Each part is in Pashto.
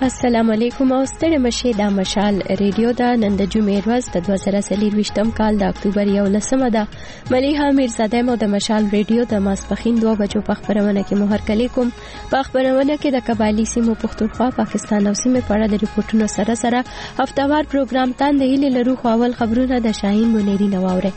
السلام علیکم او ستړي مشه د مشال ریډیو دا نن د جمعې ورځ د 2023م کال د اکتوبر 11 ده. ملیحه میرزاده مو د مشال ریډیو د ماسپخین 2 بجو په خبرونه کې مهر کلی کوم. په خبرونه کې د قبایلی سیمو پختونخوا پاکستان او سیمه په اړه د ریپورتونو سره هفتوار پروګرام تاند هیله لرو. خو اول خبرونه د شاهین منیری نواوره.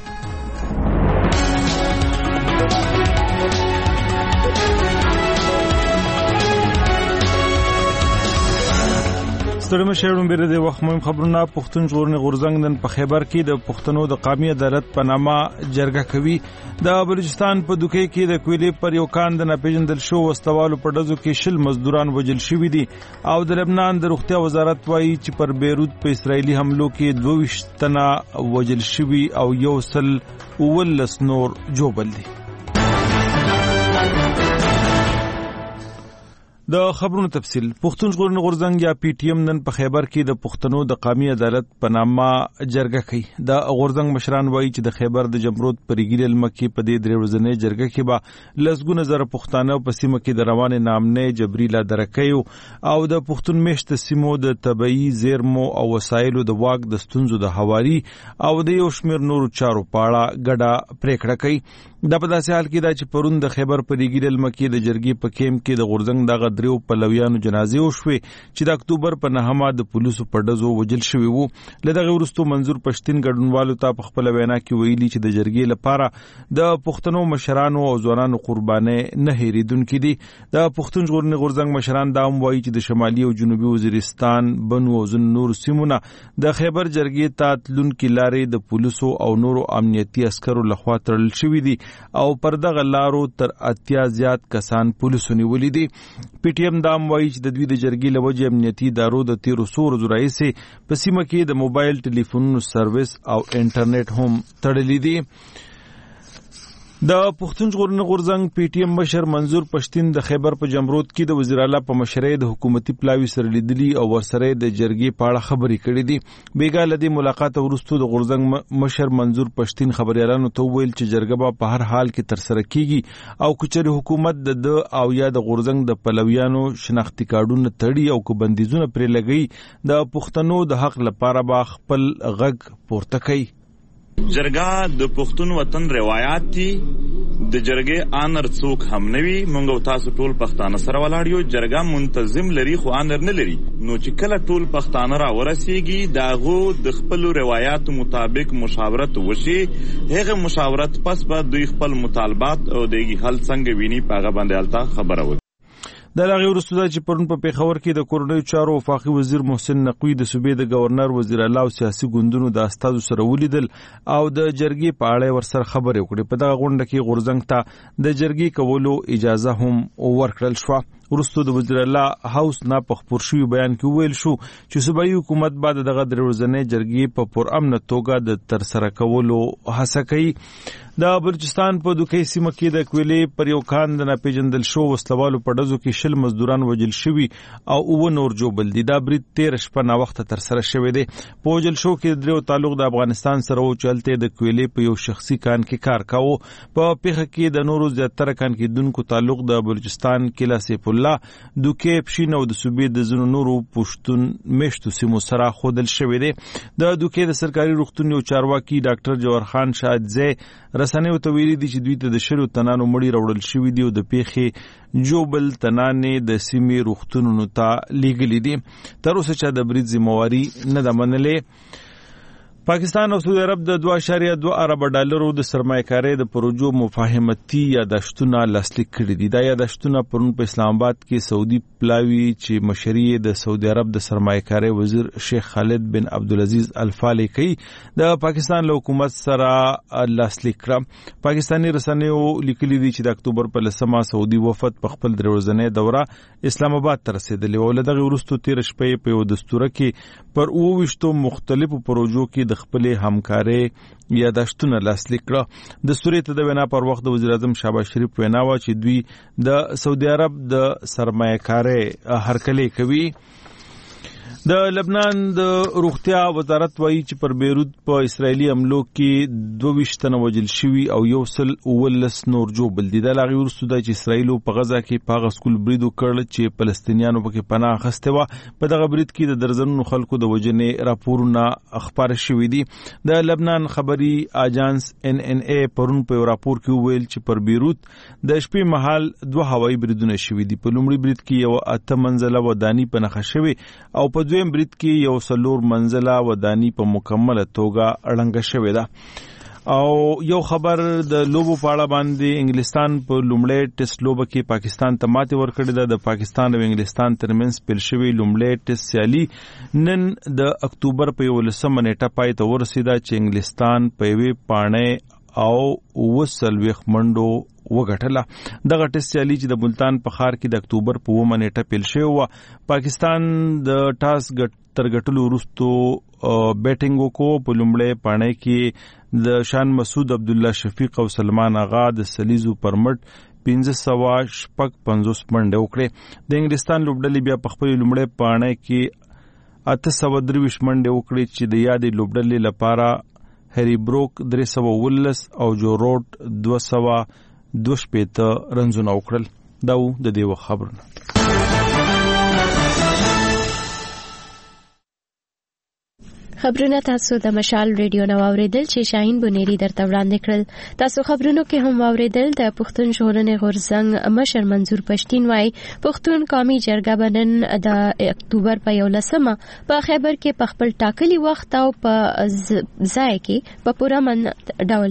ستړي مشرون بیره د وخت مهم خبرونه. پښتون ژغورنې غورځنګ نن په خیبر کې د پښتنو د قومي عدالت په نامه جرګه کوي. د بلوچستان په دوکې کې د کویلې پر یو کان د ناپېژندل شو وسلوالو په ډزو کې 20 مزدوران وژل شوي دي او د لبنان د روغتیا وزارت وایي چې پر بیروت په اسرایلی حملو کې 22 تنه وژل شوي او 119 نور جوبل دي. د خبرونو تفصیل. پښتون ژغورنې غورځنګ یا پی ټی ایم نن په خیبر کې د پښتنو د قومي عدالت په نامه جرګه کوي. د غورځنګ مشران وایي چې د خیبر د جمرود پرېګیل مکه په دې درې ورځې جرګه کې به لسګونه زره پښتانه په سیمه کې د روان نامنه جبريلا درکېو او د پښتون مشت سیمو د طبيعي زیرمو او وسایلو د واګ د ستونزو د حواري او د یو شمیر نورو چارو په اړه ګډه پریکړه کوي. دا په داسې حال کې دا چې پرون د خیبر پرېګیل مکه د جرګې په کېم کې د غورځنګ دغه دریو پلویانو جنازې وشوي چې د اکتوبر په 9مه د پولیسو په ډزو وژل شوي وو. لدغه وروسته منظور پښتين ګډونوالو ته په خپل وینا کې ویلي چې د جرګې لپاره د پښتنو مشرانو او ځوانانو قرباني نه هېریدونکې دي. د پښتون ژغورنې غورځنګ مشران دا هم وایي چې د شمالي او جنوبي وزیرستان بنو او ځینو نور سیمونه د خیبر جرګې ته تلونکي لارې د پولیسو او نورو امنیتي عسکرو لخوا تړل شوي دي او پر دغه لارو تر 80 زیات کسان پولیسو نیولي دي. پی ټی ایم دام وایي چې د دوی د جرګې لوجه امنیتي ادارو د 1300 ورځو راهیسې په سیمه کې د موبایل ټلیفونونو سرویس او انټرنیټ هم تړلي دي. د پښتون ژغورنې غورځنګ پی ټی ایم مشر منظور پښتين د خیبر په جمرود کې د وزیر اعلی په مشرۍ د حکومتي پلاوي سره لیدلي او ورسره د جرګې په اړه خبرې کړې دي. بیګا لدی ملاقات وروسته د غورځنګ مشر منظور پښتين خبريالانو ته ویل چې جرګه په هر حال کې تر سره کیږي او کچري حکومت د او یا د غورځنګ د پلویانو شناختی کارډونه تړي او کو بندیزونه پرې لګي د پښتنو د حق لپاره با خپل غږ پورته کوي. جرګه د پښتون وطن روایت دي. د جرګې آنر څوک هم نوي. مونږ تاسو ټول پښتانه سره ولاړ یو. جرګه منتظم لري خو آنر نه لري. نو چې کله ټول پښتانه را ورسیږي داغو د خپل روایت مطابق مشاورت وشي. هغه مشاورت پس به دوی خپل مطالبات او دغه حل څنګه ویني پاغه باندې التا خبره وي. د لاغي ورسته چې پرون په پیښور کې د کورنۍ چارو وفاقي وزیر محسن نقوی د صوبې د گورنر وزیر اعلی او سیاسي ګوندونو د استادو سره ولیدل او د جرګې په اړه ورسره خبرې وکړې. په دغه غونډه کې غورځنګ ته د جرګې کولو اجازه هم ورکړل شو. ورسته د وزیر اعلی هاوس نه په خبر شوی بیان کې ویل شو چې صوبایي حکومت بعد دغه درورځنې جرګې په پرامن توګه د تر سره کولو هڅه کوي. د بلوچستان په دوکې سیمه کې د کویلې پر یو کان د ناپېژندل شو وسلوالو په ډزو کې 20 مزدوران وژل شوي او 9 نور جوبل دي. دا برید 13 شپه نا وخت تر سره شوی دی. په وژل شو کې درو تعلق د افغانستان سره او چلته د کویلې په یو شخصي کان کې کار کاوه. په پیښه کې د نورو زیاتره کان کې دونکو تعلق د بلوچستان کلا سیف الله دوکې پښین او د صوبې د زنو نورو پښتون مشتو سیمو سره خودل شوی دی. د دوکې د سرکاري روغتون یو چارواکي ډاکټر جوهر خان شاهدزه رسنیو ته ویلي دي چې دوی ته د شلو تنانو مړی راوړل شوی دی او د پیښې جوبل تنانې د سیمې روغتونونو ته لیږلي دي. تر اوسه چې د برید ذمہواری نه ده منلې. پاکستان او سعودي عرب د 2.2 ارب ډالرو د سرمایه‌کارۍ د پروژو مفاهمتي یادښتونه لاسلیک کړي دي. دا یادښتونه پرون په اسلام آباد کې سعودي پلاوي چې مشري د سعودي عرب د سرمایه‌کارۍ وزیر شیخ خالد بن عبدالعزیز الفالي کوي د پاکستان له حکومت سره لاسلیک کړه. پاکستاني رسنیو لیکلي دي چې د اکتوبر په 10مه سعودي وفد په خپل درورځنې دوره اسلام آباد ته رسیدلی او له دغه وروسته 13 شپې په یو دستوره کې پر 28 مختلفو پروژو کې د خپل همکاري یادښتونه لاسلیک کړه. د سوري ته د وینا پر وخت د وزیر اعظم شهباز شریف وینا و چې دوی د سعودي عرب د سرمایه‌کارۍ هرکلی کوي. د لبنان د روغتیا وزارت وایي چې پر بیروت په اسرایلی حملو کې 22 تنه وژل شوي او 119 نور جوړ دي. د لاغي ورسته د اسرایل په غزا کې پاغ سکول برید وکړ چې فلسطینیانو پکې پناه اخیسته و. په دغه برید کې د درزنونو خلکو د وژنې راپورونه خبر شوي دي. د لبنان خبري اجانس NNA پرون په راپور کې ویل چې پر بیروت د شپې مهال 2 هوایي بریدونه شوي دي. په لومړي برید کې یو 8 منزله ودانی په نخښه شوی او په دویم برید کې یو 4 منزله ودانی په مکمله توګه اړنګ شوې ده. او یو خبر د لوبو په اړه باندې انګلستان په لومړی ټیسټ لوبه کې پاکستان ته ماتې ورکړې ده. د پاکستان او انګلستان ترمنځ پیل شوی لومړی ټیسټ سیالي نن د اکتوبر په 11 نیټه پای ته ورسېده چې انګلستان په یوې پاڼې او 40 منډو وګټله. دغه ټیسټ سیالي چې د ملتان په ښار کې د اکتوبر په 9 نیټه پیل شوی و. پاکستان د ټاس تر ګټلو وروسته بیټینګ وکړو. په لومړی پاڼې کې د شان مسعود عبد الله شفیق او سلمان آغا د سلیزو پرمټ 1550 منډه وکړه. د انګلستان لوبډلې بیا په خپل لومړی پاڼې کې 823 منډه وکړي چې د یادې لوبډلې لپاره هری بروک 319 او جو روډ 222 رنزونه وکړل. دا د دې خبرونه. خبرونه تاسو د مشال ریډیو نو اوریدل چې شاهین بنيري درته وړاندې کړل. تاسو خبرونو کې هم اوریدل د پښتون ژغورنې غورځنګ مشر منظور پښتين وايي پښتون قومي جرګه بنن د اکتوبر په 11 په خیبر کې په خپل ټاکلي وخت او په ځای کې په پوره ډول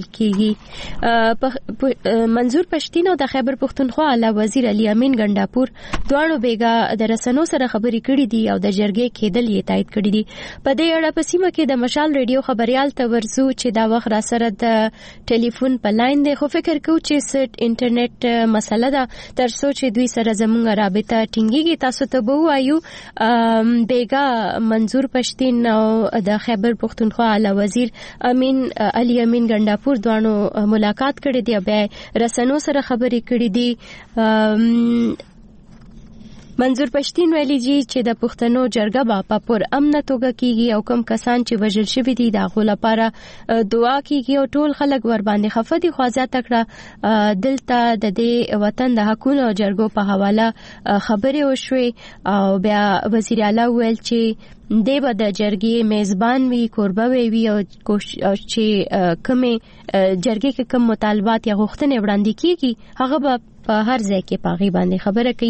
کېږي. منظور پښتين او د خیبر پښتونخوا اعلی وزیر علي امین ګنداپور دواړو بیګا د رسنو سره خبرې کړې دي او د جرګې کېدل یې تایید کړی دي. په دې اړه سیمه کې د مشال ریډیو خبريال ته ورزو چې دا وخت را سره د ټلیفون په لاین دی، خو فکر کوم چې سټ انټرنیټ مسله ده تر څو چې دوی سره زموږ رابطه ټینګيږي. تاسو ته به وایو بیګا منظور پښتين او د خیبر پښتونخوا اعلی وزیر علي امین ګنداپور دوانو ملاقات کړې دی، بیا رسنو سره خبرې کړې دي. منظور پښتين ویلي دي چې د پښتنو جرګه په پر امن توګه کیږي او کوم کسان چې وژل شوي دي د غو لپاره دعا کیږي او ټول خلک ور باندې خفه دي. خو ځا تکړه دلته د دې وطن د حقوقو او جرګو په حواله خبرې وشوي او بیا وزیر اعلی ویل چې دیبه د جرګې میزبان وی قربه وی او چې کومه جرګې کې کوم مطالبات یا غوښتنې وړاندې کیږي هغه به په هر ځای کې پاغي باندې خبره کوي.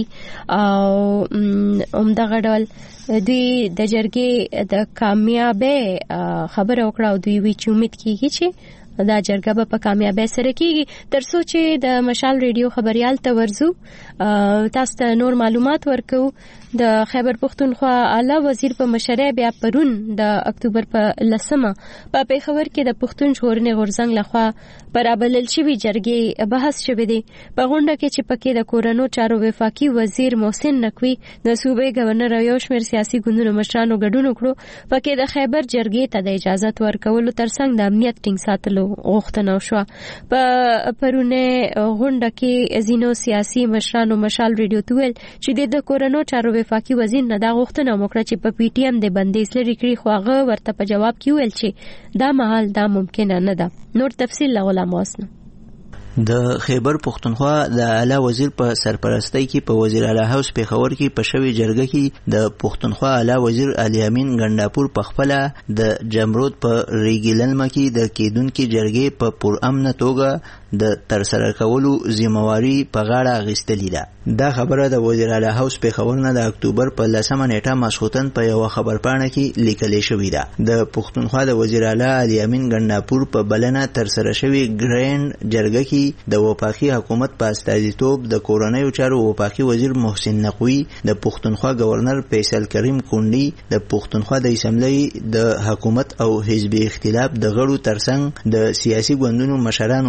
او همدغه ډول دوی د جرګې د کامیابی خبره وکړه او دوی وی چې امید کیږي چې دا جرګه په کامیابی سره کیږي. ترڅو چې د مشال ریډیو خبريال ته ورزو تاسو ته نور معلومات ورکو. د خیبر پښتونخوا اعلی وزیر په مشرۍ بیا پرون د اکتوبر په 10 په پیښور کې د پښتون ژغورنې غورځنګ لخوا پرابلل شوی جرګې بحث شوی دی. په غونډه کې چې پکې د کورونو چارو وفاقي وزیر محسن نقوی د صوبې گورنر او یو شمېر سیاسي ګوندونو مشرانو ګډون وکړو. پکې د خیبر جرګې ته د اجازه ورکولو ترڅنګ د امنیت ټینګ ساتلو غوښتنه وشوه. په پرونه غونډه کې ځینو سیاسي مشرانو مشال ریډیو ته ویل چې د کورونو چارو وفاقي وزیر نه دا غوښتنه وکړه چې په پی ټی ایم د بندیز لري کړی، خو هغه ورته په جواب کې ویل چې دا مهال دا ممکن نه ده. نور تفصیل غوښتل ماسنه. د خیبر پښتونخوا د اعلی وزیر په سرپرستی کې په وزیر اعلی هاوس پیښور کې په شوی جرګه کې د پښتونخوا اعلی وزیر علي امین ګنداپور په خپل د جمرود په ریګیلنم کې د کېدونکو جرګې په پر امن توګه د ترسره کولو ذمہواری په غاړه اخیستلې ده. دا خبره د وزیر اعلی هاوس پیښور نه د اکتوبر په 10 نیټه ماسخوتن په یو خبرپاڼه کې لیکل شوې ده. د پښتونخوا د وزیر اعلی علي امین ګنداپور په بلنه ترسره شوی ګرینډ جرګه کې د وفاقي حکومت په استازیتوب د کورنیو چارو وفاقي وزیر محسن نقوی، د پښتونخوا گورنر فیصل کریم کونډي، د پښتونخوا د اسمبلی د حکومت او حزب اختلاف د غړو ترڅنګ د سیاسي ګوندونو مشرانو هم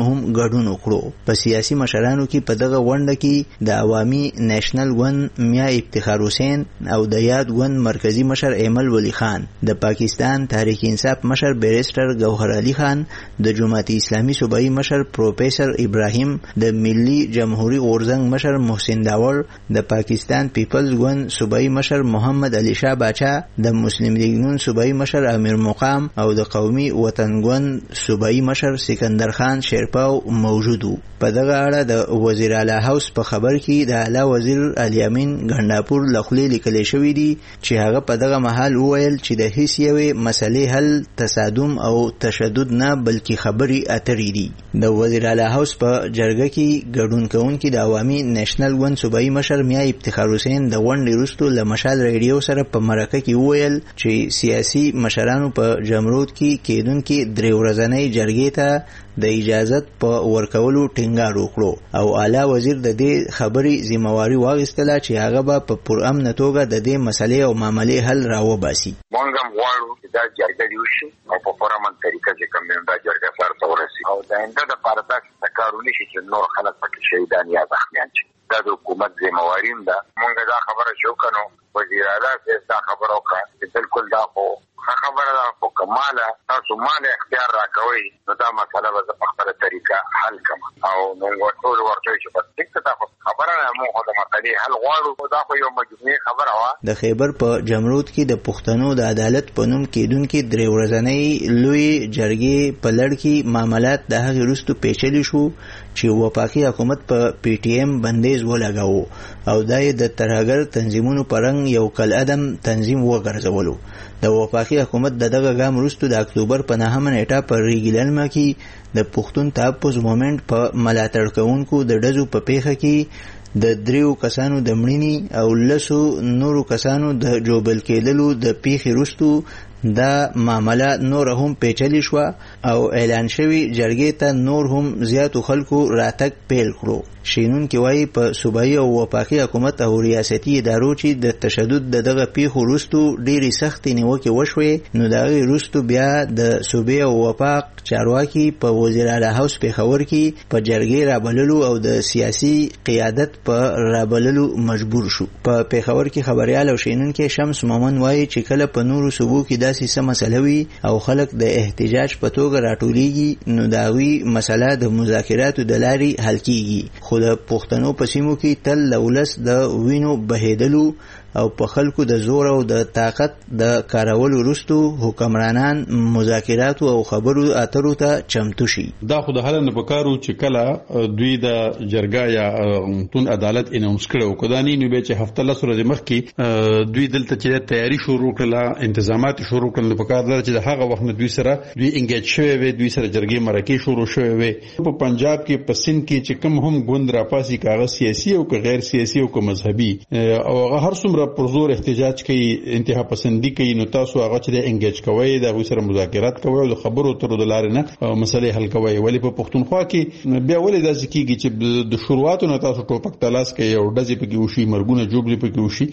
ګډون وکړو. په سیاسي مشرانو کې په دغه غونډه کې د عوامي نېشنل ګوند میا افتخار حسین او د یاد ګوند مرکزی مشر ایمل ولی خان، د پاکستان تحریک انصاف مشر بیرسټر گوهر علي خان، د جماعت اسلامي صوبایي مشر پروفیسر ابراهیم، د ملي جمهوریت غورځنګ مشر محسن داور، د پاکستان پیپلز ګوند صوبایي مشر محمد علي شاه باچا، د مسلم لیگ نون صوبایي مشر امیر مقام او د قومي وطن ګوند صوبایي مشر سکندر خان شیرپاو موجود وو. په دغه اړه د وزیر اعلی هاوس په خبر کې د اعلی وزیر علي امین ګنداپور لخوا لیکل شوی دی چې هغه په دغه مهال وویل چې د هیڅ یوې مسلې حل تصادم او تشدد نه بلکې خبري اترې دي. د وزیر اعلی هاوس په جرګه کې ګډون کوونکي د عوامي نېشنل ګوند صوبایي مشر میا افتخار حسین د غونډې وروسته له مشال ریډیو سره په مرکه کې وویل چې سیاسي مشرانو په جمرود کې کېدونکي درې ورځنۍ جرګې ته د اجازت په ورکولو ټینګار وکړو او اعلی وزیر د دې خبرې ذمہواری واخیستله چې هغه به په پرامن توګه د دې مسلې او معاملې حل راوباسي. موږ هم غواړو چې دا جرګه دې وشي او په پرامن طریقه چې کوم دا جرګه سره ورسي او د آینده لپاره داسې کارونه شي چې نور خلک پکې شهیدان یا زخمیان شي. دا د حکومت ذمہواری ده. موږ دا خبره شو کنو وزیر اعلی دا خبره وکړه چې بالکل دا خو خبره ده خو کماله تاسو مال اختیار راکوي نو دا مسله به په خپله طریقه حل کړم او موږ ټول ورته چې په ټیک ته خبره نه موږ د مسلې حل غواړو. دا خو یو مجموعي خبره وه. د خیبر په جمرود کې د پښتنو د عدالت په نوم کېدونکي درې ورځنۍ لوی جرګې په لړ کې معاملات د هغې وروسته پیچلي شو چې وفاقي حکومت په پی ټي ایم بندیز ولګاوه او دا یې د ترهګر تنظیمونو په رنګ یو کالعدم تنظیم وګرځولو. د وفاقي حکومت د دغه ګام وروسته د اکتوبر په 9مه نیټه په ریګلنما کې د پښتون تحفظ مومنټ په ملاتړ کوونکو د ډزو په پیښه کې د 3 کسانو د مړینې او 10 نورو کسانو د جوبل کېدلو د پیښې وروسته دا معامله نور هم پیچلی شو او اعلان شوی جرګې ته نور هم زیاتو خلکو راتګ پیل کړو. شینون کې وایي په صوبایي او وفاقي حکومت او ریاستي ادارو چې د تشدد دغه پیښو وروسته ډېرې سختې نیوکې وشوې نو د هغې وروسته بیا د صوبې او وفاق چارواکي په وزیر اعلی هاوس پېښور کې په جرګې رابللو او د سیاسي قیادت په رابللو مجبور شو. په پېښور کې خبریال او شینون کې شمس مومن وایي چې کله په نورو صوبو کې داسې څه مسله وي او خلک د احتجاج په توګه راټولیږي نو د هغوی مسله د مذاکراتو د لارې حل کیږي. خو د پښتنو په سیمو کې تل له ولس د وینو بهېدلو او په خلکو د زور او د طاقت د کارولو وروسته حکمرانان مذاکراتو او خبرو اترو ته چمتو شي. دا خو د حل نه پکارو چې کله دوی د جرګه یا تون عدالت انومس کړو کدانی نو به چې هفته لس ورځې مخکې دوی دلته چې تیاری شروع کړه انتظامات شروع کړل په کار لري چې هغه وخت دوی سره دوی انګیج شوی وي دوی سره جرګې مرکې شروع شوی وي. په پنجاب کې په سند کې چې کوم هم ګوند راپاسي کاغذ سیاسي او غیر سیاسي او مذهبي او هر څومره پر زور احتجاج کوي انتها پسندي کوي نو تاسو هغه چې انګیج کوي دا غو سره مذاکرات کوي او خبرو تر د لارې نه مسلې حل کوي. ولی په پښتونخوا کې بیا ولې داسې کیږي چې د شروعاتو نه تاسو ټوپک تلاش کوي او دځې پکې وشي مرګونه جوړې پکې وشي.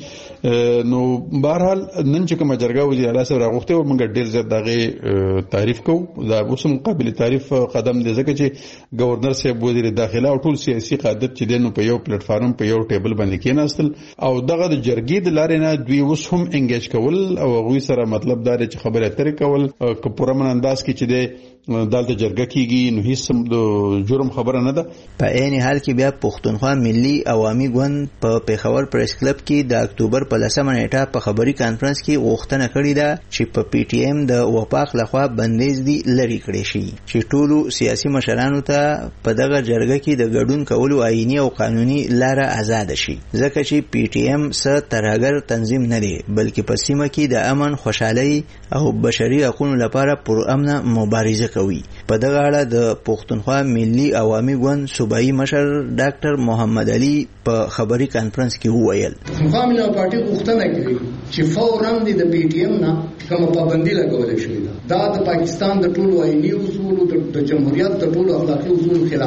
نو بهرحال نن چې کوم جرګه وزیر اعلی سره راغوښته و موږ ډېر زیات دغه تعریف کوو. دا اوس قابل تعریف قدم دی ځکه چې گورنر صاحب وزیر داخله او ټول سیاسي قیادت چې دنه په یو پلیټ فارم په یو ټیبل باندې کېناستل او دغه جرګې د لارې نه دوی اوس هم انګیج کول او غوي سره مطلب دا چې خبره اترې کول که پرمن انداز کې چې د دالته جرګه کیږي نو هیڅ د جرم خبره نه ده. په عین حال کې بیا پښتونخوا ملي عوامي ګوند په پېښور پریس کلب کې د اکتوبر په 10مه نیټه په خبري کانفرنس کې غوښتنه کړې ده چې په پی ټی ایم د وفاق لخوا بندیز دی لري کړی شي چې ټولو سیاسي مشرانو ته په دغه جرګه کې د ګډون کولو آئینی او قانوني لاره آزاد شي ځکه چې پی ټی ایم څه ترهګر تنظیم نه دی بلکې په سیمه کې د امن خوشحالي او بشري حقوقو لپاره پرامن مبارزه کوي. په دغه اړه د پښتونخوا ملي عوامي ګوند صوبایي مشر ډاکټر محمد علي په خبري کانفرنس کې وویل پښتونخوا ملي پارټي غوښتنه کوي چې فوراً د پی ټی ایم نه کوم پابندي لګول شي. دا د پاکستان د ټولو آئینی اصولو د جمهوریت د ټولو اخلاقی اصولو خلاف ده.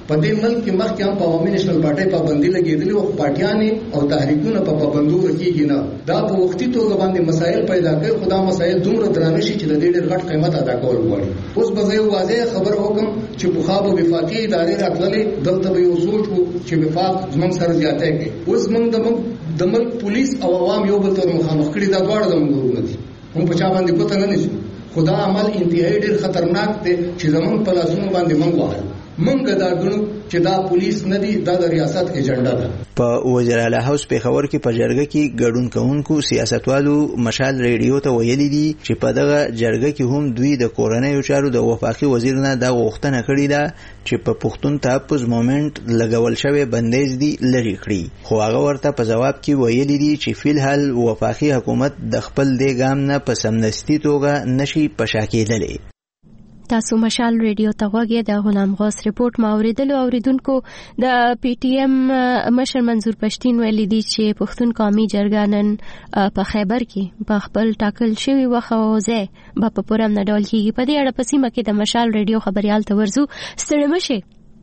په دې ملک کې مخکې هم په عوامي نېشنل پارټۍ پابندي لګېدلې او پارټیانې او تحریکونه په پابندو رکېږي نه. دا په وختي توګه باندې مسایل پیدا کوي، خو دا مسایل دومره درانه شي چې د دې ډېر غټ قیمت ادا کول غواړي. اوس به زه یو واضح خبره وکړم چې پخوا به وفاقي ادارې راتللې، دلته به یو سوچ و چې وفاق زموږ سره زیاتی کوي. اوس موږ د ملک پولیس او عوام یو بل ته مخامخ کړي، دا دواړه زموږ ورونه دي، موږ په چا باندې ګوته نه نیسو. خو دا عمل انتهایی ډېر خطرناک دی چې زموږ په لاسونو باندې موږ وهل. موږ دا ګڼو چې دا پولیس نه دي، دا د ریاست ایجنډا ده. په وزیر اعلی هاوس پیښور کې په جرګه کې ګډون کوونکو سیاستوالو مشال ریډیو ته ویلي دي چې په دغه جرګه کې هم دوی د کورنیو چارو د وفاقي وزیر نه دا غوښتنه کړې ده چې په پښتون تحفظ مومنټ لګول شوی بندیز دی لري کړي، خو هغه ورته په جواب کې ویلي دي چې فلحال وفاقي حکومت د خپل دې ګام نه په سمدستي توګه نشي پشا کېدلی. تاسو مشال ریډیو ته غوږی د غلام غوث ریپورت ماوریدلو اوریدونکو. د پی ټی ایم مشر منظور پښتین ویلي دي چې پښتون قومي جرګه نن په خیبر کې په خپل ټاکل شوی وخت او ځای په پوره نه ډول کېږي. په دې اړه په سیمه کې د مشال ریډیو خبريال ته ورزو. ستړي مشه.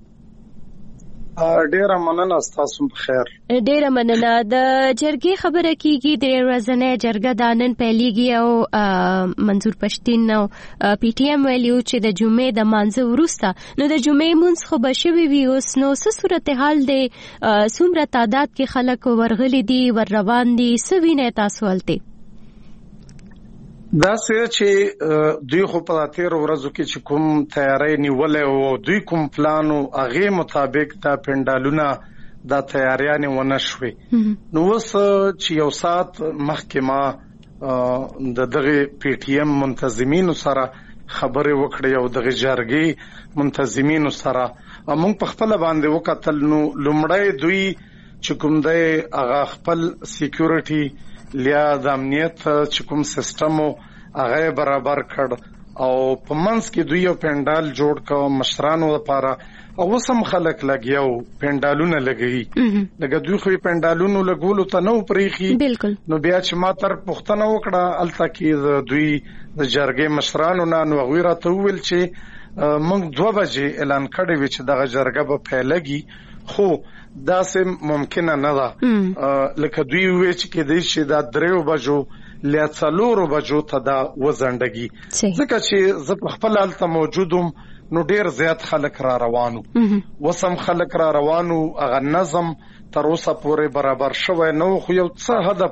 ډیره مننه، تاسو په خیر. ډیره مننه. د جرګې خبره کیږي، د ورځنۍ جرګه د نن پیلېږي او منظور پښتین او پی ټی ایم ویلو چې د جمعې د مانځه وروسته نو د جمعې مونږ خو به شوي وي. اوس نو څه صورتحال دی، څومره تعداد کې خلک ورغلي دي، ور روان دي، څه وینئ تاسو هلته؟ دا څه چې دوی خو په تیر ورځو کې چې کوم تیاری نیولې او دوی کوم پلان او هغه مطابق دا پندالونه دا تیاریانه ونه شوي. نو اوس چې یو سات مخکې ما د دغه پی ټی ایم منتظمینو سره خبرې وکړې او دغه جرګې منتظمینو سره موږ په خپل باندې وکتل. نو لومړی دوی چې کوم دی هغه خپل سکیورټي لیا د امنیت چې کوم سیستم هغه برابر کړ او په منځ کې دوی یو پندال جوړ کړ مشرانو لپاره او وسم خلک لګیاو پندالونه لګي. لکه دوی خو پندالونو لګولو ته نو پریخي. نو بیا چې ما تر پښتنه وکړه الته کې دوی د جرګې مشرانو نو غویره ته ویل چې موږ 2 بجې اعلان کړی و چې دغه جرګه به پیلېږي، خو دا سم ممکنه نه ده. لکه دوی وی چې کې دې چې دا 3 بجو لیا 4 بجو ته دا وزندګي، ځکه چې زه په خپل حالت موجودم نو ډیر زیات خلک را روانو. وسم خلک را روانو، هغه نظم تر اوسه پورې برابر شوی نو، خو یو څه حد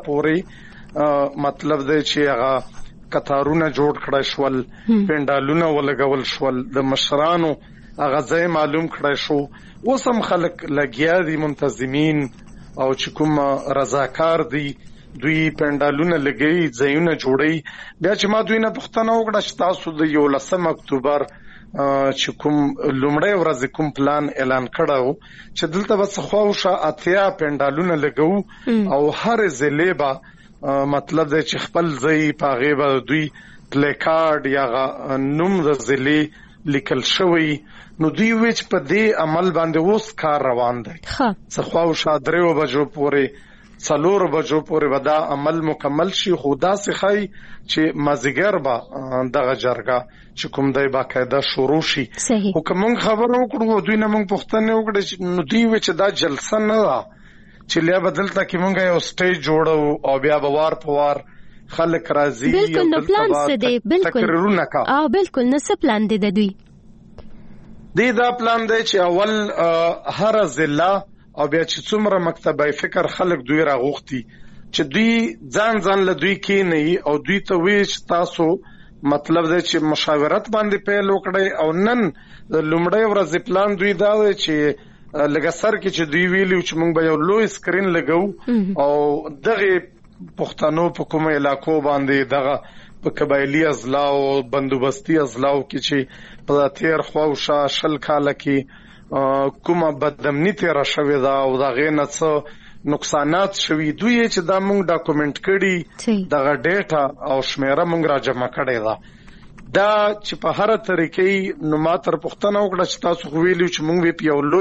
پورې مطلب دی چې هغه قطارونه جوړ کړای شول، پندالونه ولګول شول، د مشرانو هغه ځای معلوم کړای شو. وسم خلک لګیا دي منتظمین او چې کوم رضاکار دي دوی پندالونه لګي، ځایونه جوړي. بیا چې ما دوی نه پوښتنه وکړه چې تاسو د 11 اکتوبر چې کوم لومړی ورځ کوم پلان اعلان کړو چې دلته بس خواوشه 80 پندالونه لګو او هر ضلع به مطلب دی چې خپل ځای په غیبه دوی پلیکارډ یا نوم د ضلع لیکل شوی. نو دوی وچ په دې عمل باندې اوس کار روان دی. څه خواوشه 3 بجو پورې 4 بجو پورې ودا عمل مکمل شي. خدا سخای چې مازیګر با دغه جرګه چې کوم دی باقاعده شروع شي. خو کوم خبر وکړو دوی نه موږ پوښتنه وکړه نو دوی وچ دا جلسه نه ده چې لیا بدلته کې موږ یو سټیج جوړو او بیا به وار په وار خلک راځي. بالکل نو پلان څه دی؟ بالکل نو څه پلان دی د دوی؟ دا پلان دی چې اول هر ضلع او بیا چې څومره مکتبه فکر خلک دوی راغوختي چې دوی ځان له دوی کې نه او دوی ته ویش تاسو مطلب دی چې مشاورت باندې پیل وکړي. او نن لومړی ورځ پلان دوی دا دی چې لږه سر کې چې دوی ویلو چې موږ به یو لوی سکرین لګو او دغه پښتنو په کومه علاقو باندې دغه په قبایلی ازلاو بندوبستی ازلاو کې چې په تیر خواوشه شل کال کې کومه بدامنی تیر شوی دا او دا غینه څه نقصانات شوی دوی چې دا موږ ډاکومنت کړي دغه ډیټا او شمیره موږ را جمع کړي دا چې په هر طریقې نو ما تر پښتنه وکړه چې تاسو ویلو چې موږ په یو لوی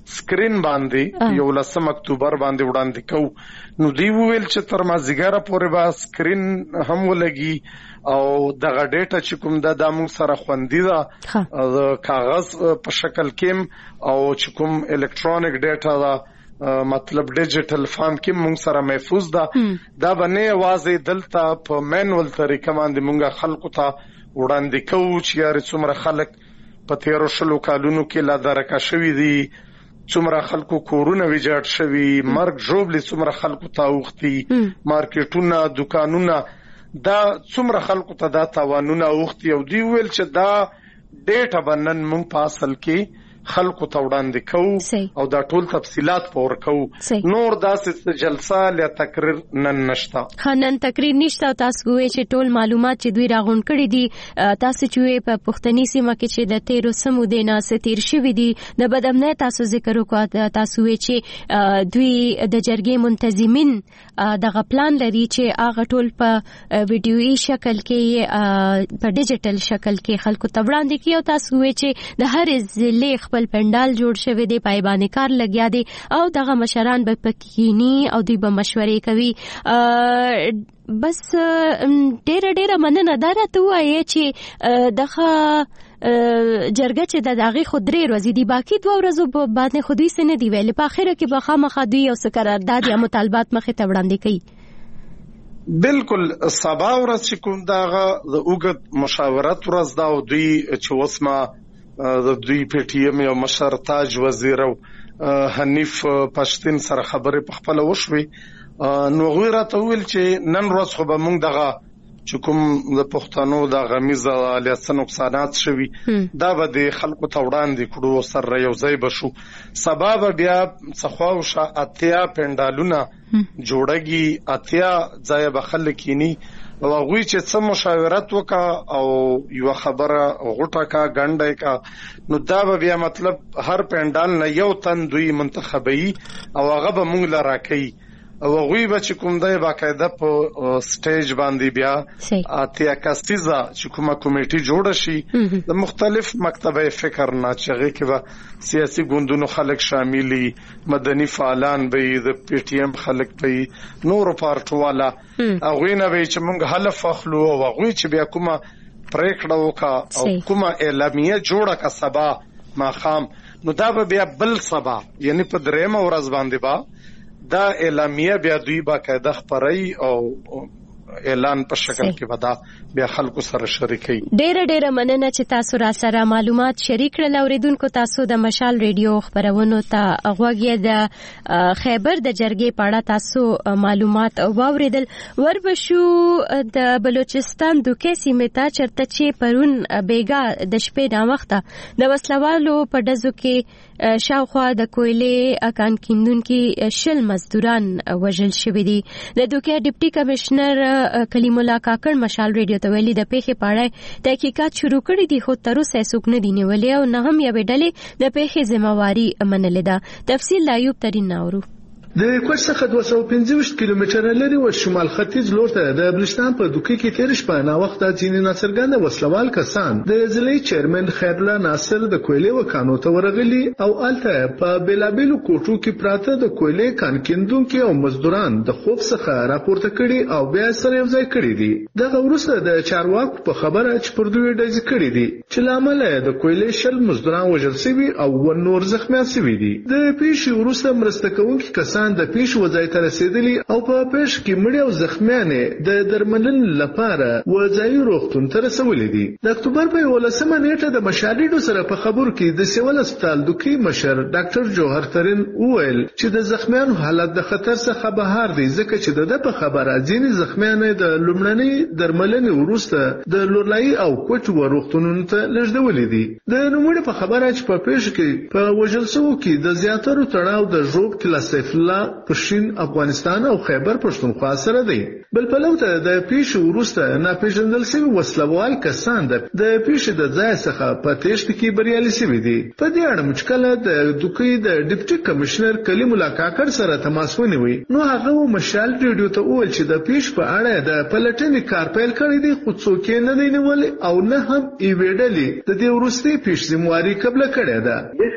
سکرین باندې 11 اکتوبر باندې وړاندې کوو. نو دی ویل چې تر مازیګره پورې به سکرین هم ولګي او دغه ډیټا چې کوم د موږ سره خوندي ده د کاغذ په شکل کې او چې کوم الکترونیک ډیټا ده مطلب ډیجیټل فارم کې موږ سره محفوظ ده. دا باندې واځي دلته په مینوال طریقه باندې موږ خلکو ته وړاندې کوو چې یاري څومره خلک په 13 کالونو کې لا درکا شوی دي، څومره خلکو کورونه ویجاړ شوي، مرګ ژوبلې څومره خلکو ته اوختي، مارکیټونه دکانونه دا څومره خلکو ته دا تاوانونه اوختي. او دی ویل چې دا ډیټا بنن موږ په اصل کې خلکو ته وړاندې کوو او دا ټول تفصيلات پور کوو. نور داسې جلسه یا تقریر نن نشته. نن تقریر نشته. تاسو وایي چې ټول معلومات چې دوی راغون کړی دي تاسو چې په پښتني سیمه کې چې د 13 سمو د ناس تیر شوی دي د بدامنۍ تاسو ذکر وکړ. تاسو وایي چې دوی د جرګې منتظمین دغه پلان لري چې هغه ټول په ویډیويي شکل کې په ډیجیټل شکل کې خلکو ته وړاندې کوي. او تاسو وایي چې د هر ضلع خپل پندال جوړ شوی دی، پایبانی کار لګیا دی او دغه مشران به پکینی او دوی به مشورې کوي. بس ډیره مننه دا راته وایي چې دغه جرګه چې د دغه خودري ورځې دی باقي 2 ورځې بعد خو دوی سن دی ویل په اخره کې به خامخا دوی او قرارداد یا مطالبات مخه ته وړاندې کوي. بالکل سبا ورځ چې کوم دغه د اوګد مشاورت ورځ دا او دوی چې وسمه د دوی پی ټی ایم یو مشر تاج وزیر او حنیف پښتون سره خبرې په خپل وشوي. نو غوړه ته ویل چې نن ورځ خو به موږ دغه چې کوم د پښتنو د غمیزه الیاس نقصانات شوي دا به د خلکو ته وړاندې کړو سره یو ځای بشو. سبب بیا څخوا ش اتیا پندالونه جوړګي، اتیا ځای به خلکینی او غوي چې څه مشاورت وکا او یو خبره غټه کا غنډه کا. نو دا به بیا مطلب هر پندال نه یو تن دوی منتخبي او هغه به مونږ لرا کوي او غوي به چې کوم دی باقاعده په سټیج باندې بیا اتیا کاستیزا چې کومه کمیټي جوړه شي د مختلف مکتبه فکر نه چغې کې به سیاسي ګوندونو خلک شاملي، مدني فعالان به د پی ټی ایم خلک به نور پارټو والا هغه نه به چې موږ حلف اخلو او هغه چې بیا کومه پریکړه وکا او کومه اعلامیه جوړه کا سبا ما خام. نو دا به بیا بل سبا یعنی په درېمه ورځ باندې با دا اعلامیه بیا دوی باقاعده خبري او اعلان په شکل کې ودا بیا خلکو سره شریکي. ډېر مننه چې تاسو را سره معلومات شریک کړل. اوریدونکو تاسو د مشال ریډیو خبرونو ته غوږی د خیبر د جرګې په اړه تاسو معلومات واوریدل. وربشو د بلوچستان دوکې سیمې ته چرته چې پرون بیګا د شپې نا وخته د وسلوالو په ډزو کې شاوخوا د کویلې اکان کیندونکو شل مزدوران وژل شوي دي. د دوکې ډیپټي کمشنر کلیم الله کاکړ مشال ریډیو ته ویلي د پیښې په اړه تحقیقات شروع کړي دي خو تر اوسه څوک نه دي نیولي او نه هم یوې ډلې د پیښې ذمہواری منلې ده. تفصیل ایوب ترین ناورو. د کوټ څخه 215 کیلومتره لري و شمال ختیځ لور ته د بلوچستان په دوکې کې تیر شپه نا وخت د ځینې ناڅرګند وسلوال کسان د ضلعي چیرمن خیرالله ناصر د کویلې وکانو ته ورغلي او الته په بیلابیلو کوټو کې پراته د کویلې کان کیندونکو او مزدوران د خوب څخه راپورته کړي او بیا سره یو ځای کړي دي. دغه وروسته د چارواکو په خبره چې پر دوی ډز کړي دي چې لامل د کویلې شل مزدوران وژل شوي او نور زخمیان شوي دي. د پیښې وروسته مرسته کوونکي کسان د پیښ وځای ته رسیدلی او په پیښ کې مړي او زخمیان د درملنې لپاره وځای روغتون ته رسولي دي. د اکتوبر په 11مه نیټه د مشالډو سره په خبرو کې د سیول هسپتال دوکې مشر ډاکټر جوهر ترين وویل چې د زخمیانو حالت د خطر څخه بهر دی ځکه چې د په خبره ځینې زخمیان د لومړنۍ درملنې وروسته د لورلای او کوټ روغتونونو ته لږدولې دي. د نوموړي په خبره چې په پیښ کې په وژل شوو کې د زیاترو تړاو د ژوب کلاسیف الله پښین افغانستان او خیبر پښتونخوا سره دی. بل پلو ته د پیښې وروسته ناپېژندل شوي وسلوال کسان د پیښې د ځای څخه په تېښته کې بریالي شوي دي. په دې اړه چې کله د دوکۍ د ډیپټي کمشنر کلیم الله کاکړ سره تماس ونیوي نو هغه مشال ریډیو ته وویل چې د پیښې په اړه د پلټنې کار پیل کړی دی خو څوک یې نه دی نیولی او نه هم یوې ډلې د دې وروستۍ پیښې ذمواري قبله کړې ده.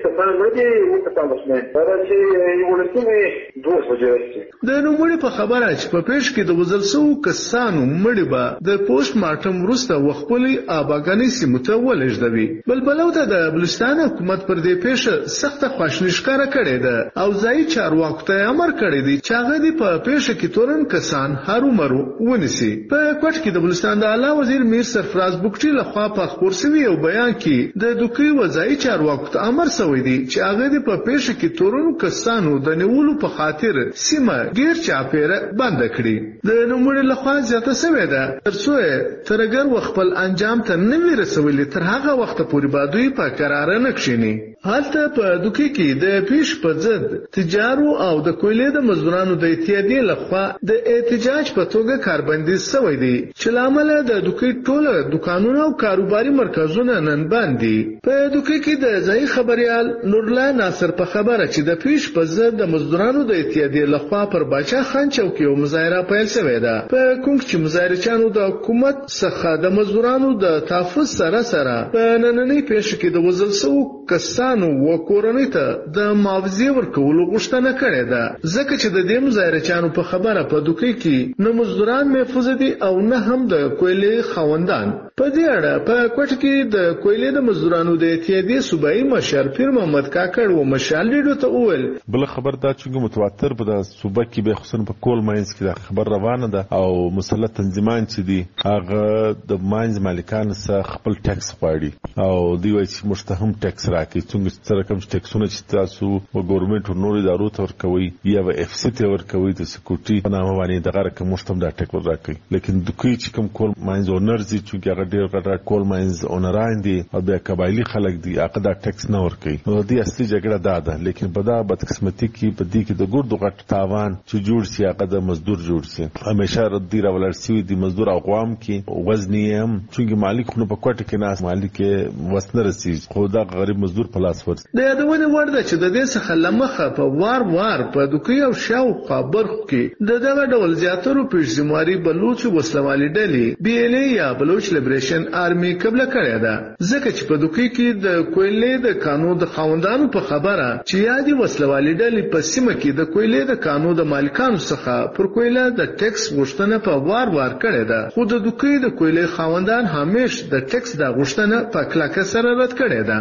د نوموړي په خبره چې په پیښ کې د وژل شوو کسانو مړي به د پوسټ مارټم وروسته وخپلې آباګانې سیمو ته ولېږدوي. بل بلو ته د بلوچستان حکومت پر دې پیښه سخته خواشیني ښکاره کړې ده او ځایي چارواکو ته امر کړی دی چې هغه دې په پیښه کې تورن کسان هرومرو ونیسي. په کوټ کې د بلوچستان د اعلی وزیر میر سرفراز بوکټي لخوا په خپور شوي یو بیان کې د دوکۍ وځایي چارواکو ته امر شوی دی چې هغه دې په پیښه کې تورن کسانو د نیولو په خاطر سیمه غیر چاپیره بند کړي. د نوموړي لخوا زیاته شوې ده ترڅو ترګر وخپل انجام ته نه وي رسولي تر هغه وخت پورې به دوی په قرار نه کښیني. هلته په دوکۍ کې د پیښ په ضد تجارو او د کویلې د مزدورانو د اتحادیې لخوا د احتجاج په توګه کاربندي شوی دی چې له امله د دوکۍ ټوله دکانونه او کاروباري مرکزونه نن بند دي. په دوکۍ کې د ځایي خبريال نورلا ناصر په خبره چې د پیښ په ضد د مزدورانو د اتحادیې لخوا پر باچا خان چوک یو مظاهره پیل شوې ده په کوم چې مظاهرچیانو د حکومت څخه د مزدورانو د تحفظ سره په نننۍ پیښه کې د وژل شوو کسانو و کورنۍ ته د معاوضې ورکولو غوښتنه کړې ده ځکه چې د دې مظاهرچیانو په خبره په دوکۍ کې نه مزدوران محفوظ دي او نه هم د کویلې خاوندان. په دې اړه په کوټ کې د کویلې د مزدورانو د اتحادیې صوبایي مشر پیر محمد کاکړ و مشال ریډیو ته وویل بل خبر دا چې متواتر په د صوبه کې به خصوصا په کول ماینز کې دا خبر روانه ده او مسلط تنظیمان چې دي هغه د ماینز مالکان سره خپل ټیکس غواړي او دوی وايي چې مستهم ټیکس راکړي څنګه چې رقم ټیکسونه چې تاسو و ګورنمنت او نور ادارو ته ورکوي یا به اف سی ته ورکوي د سکیورټي په نامه باندې دغه رقم مستهم دا ټیکس راکړي. لیکن دوی چې کوم کول ماینز اونرز چې هغه ډېر غټ کول ماینز اونران دي او بیا قبایلی خلک دي هغه دا ټیکس نه ورکوي. نو دې اصلي جګړه ده لیکن په دا بدقسمتي کې په دې کې د ګردو غټ تاوان چې جوړ شي هغه د مزدور جوړ شي. همیشه ردی راولر سي د مزدور اقوام کې وزنی هم چې مالک خو په کوټه کې ناس مالک وسنه رسي خو دا غریب مزدور په لاس ورس. د یادونه وړ ده چې د دې څخه لمخه په وار په دوکۍ او شاوخوا برخو کې دغه ډول زیاترو پیښماري بلوچ وسلوالي ډلې BLA یا بلوچ لیبریشن آرمي قبله کړې ده ځکه چې په دوکۍ کې د کویلې د قانون د خاوندانو په خبره چې یادي وسلوالي ډلې په سیمه کې د کویلې د قانون د مالکانو څخه پر کویله د ټیکس غوښتنه په وار کړې ده خو د دوکۍ د کویلې خاوندان همیش د ټیکس د غوښتنه په کلکه سره رد کړې ده.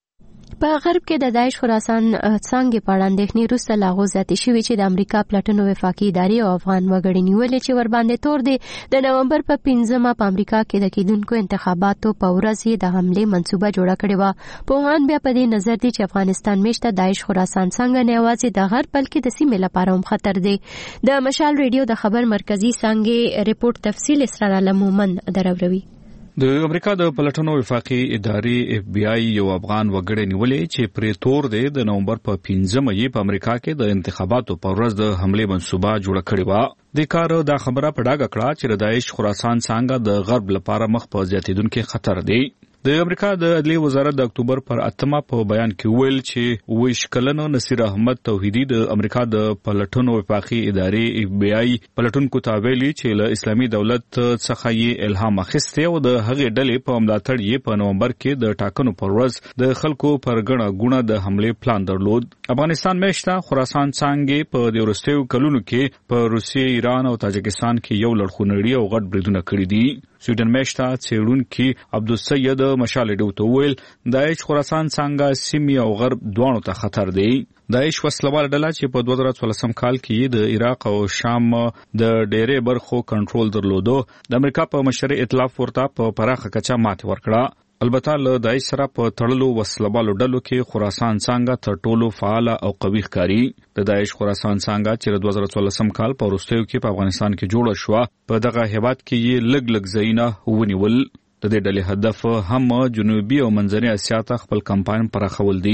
په غرب کې د داعش خراسان څنګه په اړه اندېښنې وروسته لا غوځاتې شوې چې د امریکا پلټنو وفاقي ادارې او افغان وګړي نیولې چې ور باندې تور دي د نومبر په 15مه په امریکا کې د کېدونکو انتخاباتو په ورځ یې د حمله منصوبه جوړه کړې و. پوهان بیا په دې نظر دي چې افغانستان میشته داعش خراسان څنګه نه یوازې د غرب بلکې د سیمې لپاره هم خطر دی. د مشال ریډیو د خبر مرکزی څنګه ریپورت تفصیل اسرار علم مومن دروروي. د امریکا د پلټنو وفاقي ادارې FBI یو افغان وګړی نیولې چې پرې تور دی د نومبر په 15مه یې په امریکا کې د انتخاباتو په ورځ د حمله منصوبه جوړه کړې و. د کار دا خبره په ډاګه کړه چې د داعش خراسان څنګه د غرب لپاره مخ په زیاتیدونکو خطر دی. د امریکا د عدلیې وزارت د اکتوبر پر 8مه په بیان کې ویل چې ویش کلنو نصیر احمد توحیدی د امریکا د پلټنو وفاقي ادارې FBI پلټونکو ته ویلي چې له اسلامي دولت څخه یې الهام اخیسته او د هغې ډلې په ملاتړ یې په نومبر کې د ټاکنو پر ورځ د خلکو پر ګڼه ګوڼه د حمله پلان درلود. افغانستان میشته خراسان څنګه په د وروستیو کلونو کې په روسیې، ایران او تاجکستان کې یو لړخونړي او غټ بریدونه کړي دي. سویډن میشته څېړونکي عبدالسید مشال ریډیو ته ویل داعش خراسان څنګه سیمې او غرب دواړو ته خطر دی. داعش وسلوال ډله چې په 2014 کال کې د عراق او شام د ډېرې برخو کنټرول درلودو د امریکا په مشرۍ ائتلاف ورته په پراخه کچه ماتې ورکړه. البته له داعش سره په تړلو وسلوالو ډلو کې خراسان څنګه تر ټولو فعال او قوي ښکاري. د داعش خراسان څنګه چې 2014 کال په وروستیو کې په افغانستان کې جوړه شو په دغه هیواد کې یې لګ ځایونه ونیول. د دې ډلې هدف هم جنوبي او منځنۍ اسیا ته خپل کمپاین پراخول دي.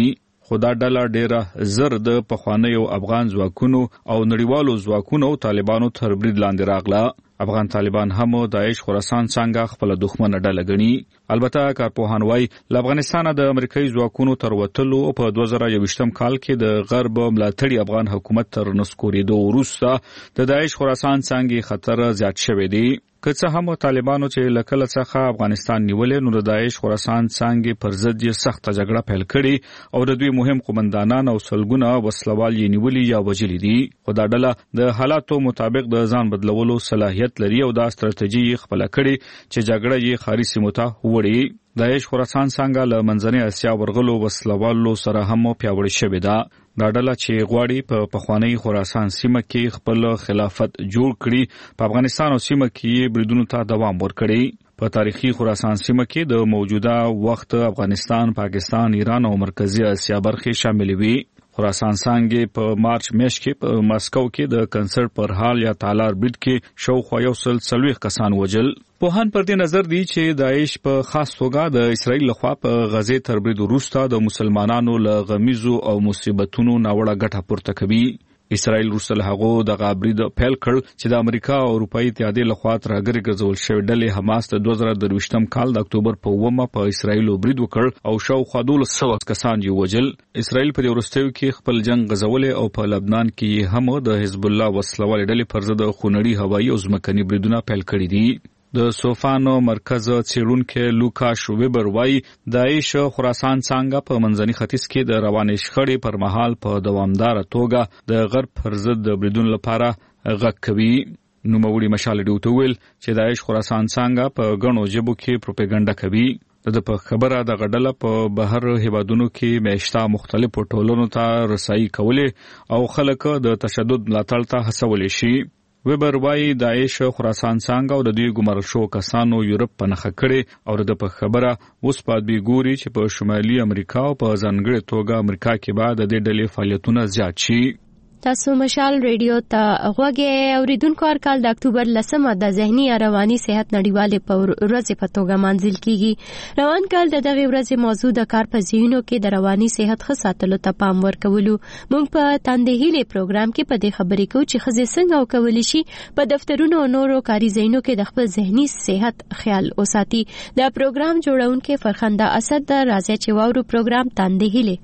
خدا ډله ډیره زر د پخوانیو افغان ځواکونو او نړیوالو ځواکونو طالبانو تر برید لاندې راغله. افغان طالبان هم داعش خراسان څنګه خپل دښمن ډله ګڼي. البته کارپوهان وايي له افغانستان د امریکایي ځواکونو تر وتلو په 2021 کال کې د غرب ملاتړي افغان حکومت تر نسکورېدو وروسته د داعش خراسان څنګه خطر زیات شوی دی. که څه هم طالبانو چې له کله څخه افغانستان نیولې نو د داعش خراسان څنګه پر ضد یې سخته جګړه پیل کړې او د دوی مهم قومندانان او سلګونه وسلوال یې نیولي یا وژلي دي. خو دا ډله د حالاتو مطابق د ځان بدلولو صلاحیت لري او دا ستراتیژي خپل کړي چې جګړه یې خاري سیمو ته وړي. داعش خراسان څنګه له منځنۍ اسیا ورغلو وسلوالو سره هم پیاوړې شوې ده. دا ډله چې غواړي په پخوانۍ خراسان سیمه کې خپل خلافت جوړ کړي په افغانستان او سیمه کې بریدونو ته دوام ورکړي. په تاریخي خراسان سیمه کې د موجوده وخت افغانستان، پاکستان، ایران او مرکزی اسیا برخې شامل وي. خراسان څنګه په مارچ میاشت کې په ماسکو کې د کنسرت پر حال یا تالار برید کې شاوخوا 140 کسان وژل. پوهان پر دې نظر دي چې داعش په خاص توګه د اسرائیل لخوا په غزه تر برید وروسته د مسلمانانو له غمیزو او مصیبتونو ناوړه ګټه پورته کوي. اسرائیل روسل هغه د غابرید پیل کړ چې د امریکا او اروپאי اتحادیې لخوا ترګری ګرځول شوی ډلې حماس د 2023 کال د اکتوبر په 9 په اسرائیل برید وکړ او شاوخوا 200 کسان یې وژل. اسرائیل په ورستیو کې خپل جنگ غزولې او په لبنان کې هم د حزب الله وسلوال ډلې پر ضد خونړي هوایي او ځمکني بریدونه پیل کړي دي. د سوفانو مرکز څېړونکو لوکاش ویبر وايي داعش خراسان څنګه په منځني ختیځ کې د روانې شخړې پر مهال په دوامدار توګه د غرب پر ضد د بریدونو لپاره غږ کوي. نوموړي مشال ډیوته ویل چې داعش خراسان څنګه په غنو جبو کې پروپاګاندا کوي. د په خبره د غډله په بهر هیوادونو کې میشته مختلفو ټولنو ته رسایي کولې او خلک د تشدد ملاتړ ته هڅولې شي. ویبر وايي داعش خراسان څنګه او د دوی ګمارل شو کسانو یورپ په نخښه کړي او د په خبره اوس په دې ګوري چې په شمالي امریکا او په ځانګړي توګه امریکا کې بعد د دې ډلې فعالیتونه زیات شي. تاسو مشال ریډیو ته غوږی اوریدونکو هر کال د اکتوبر 10 د ذهني او رواني صحت نړیواله ورځ په توګه مانځل کیږي. روان کال د دغه ورځې موضوع د کار په ځایونو کې د رواني صحت ښه ساتلو ته پام ورکولو. موږ په تاندهیله پروګرام کې په دې خبرې کوو چې ښځې څنګه وکولای شي په دفترونو او نورو کاري ځایونو کې د خپل ذهني صحت خیال وساتي. د پروګرام جوړونکو فرخنده اسد د راځي چې واورو پروګرام تاندهیله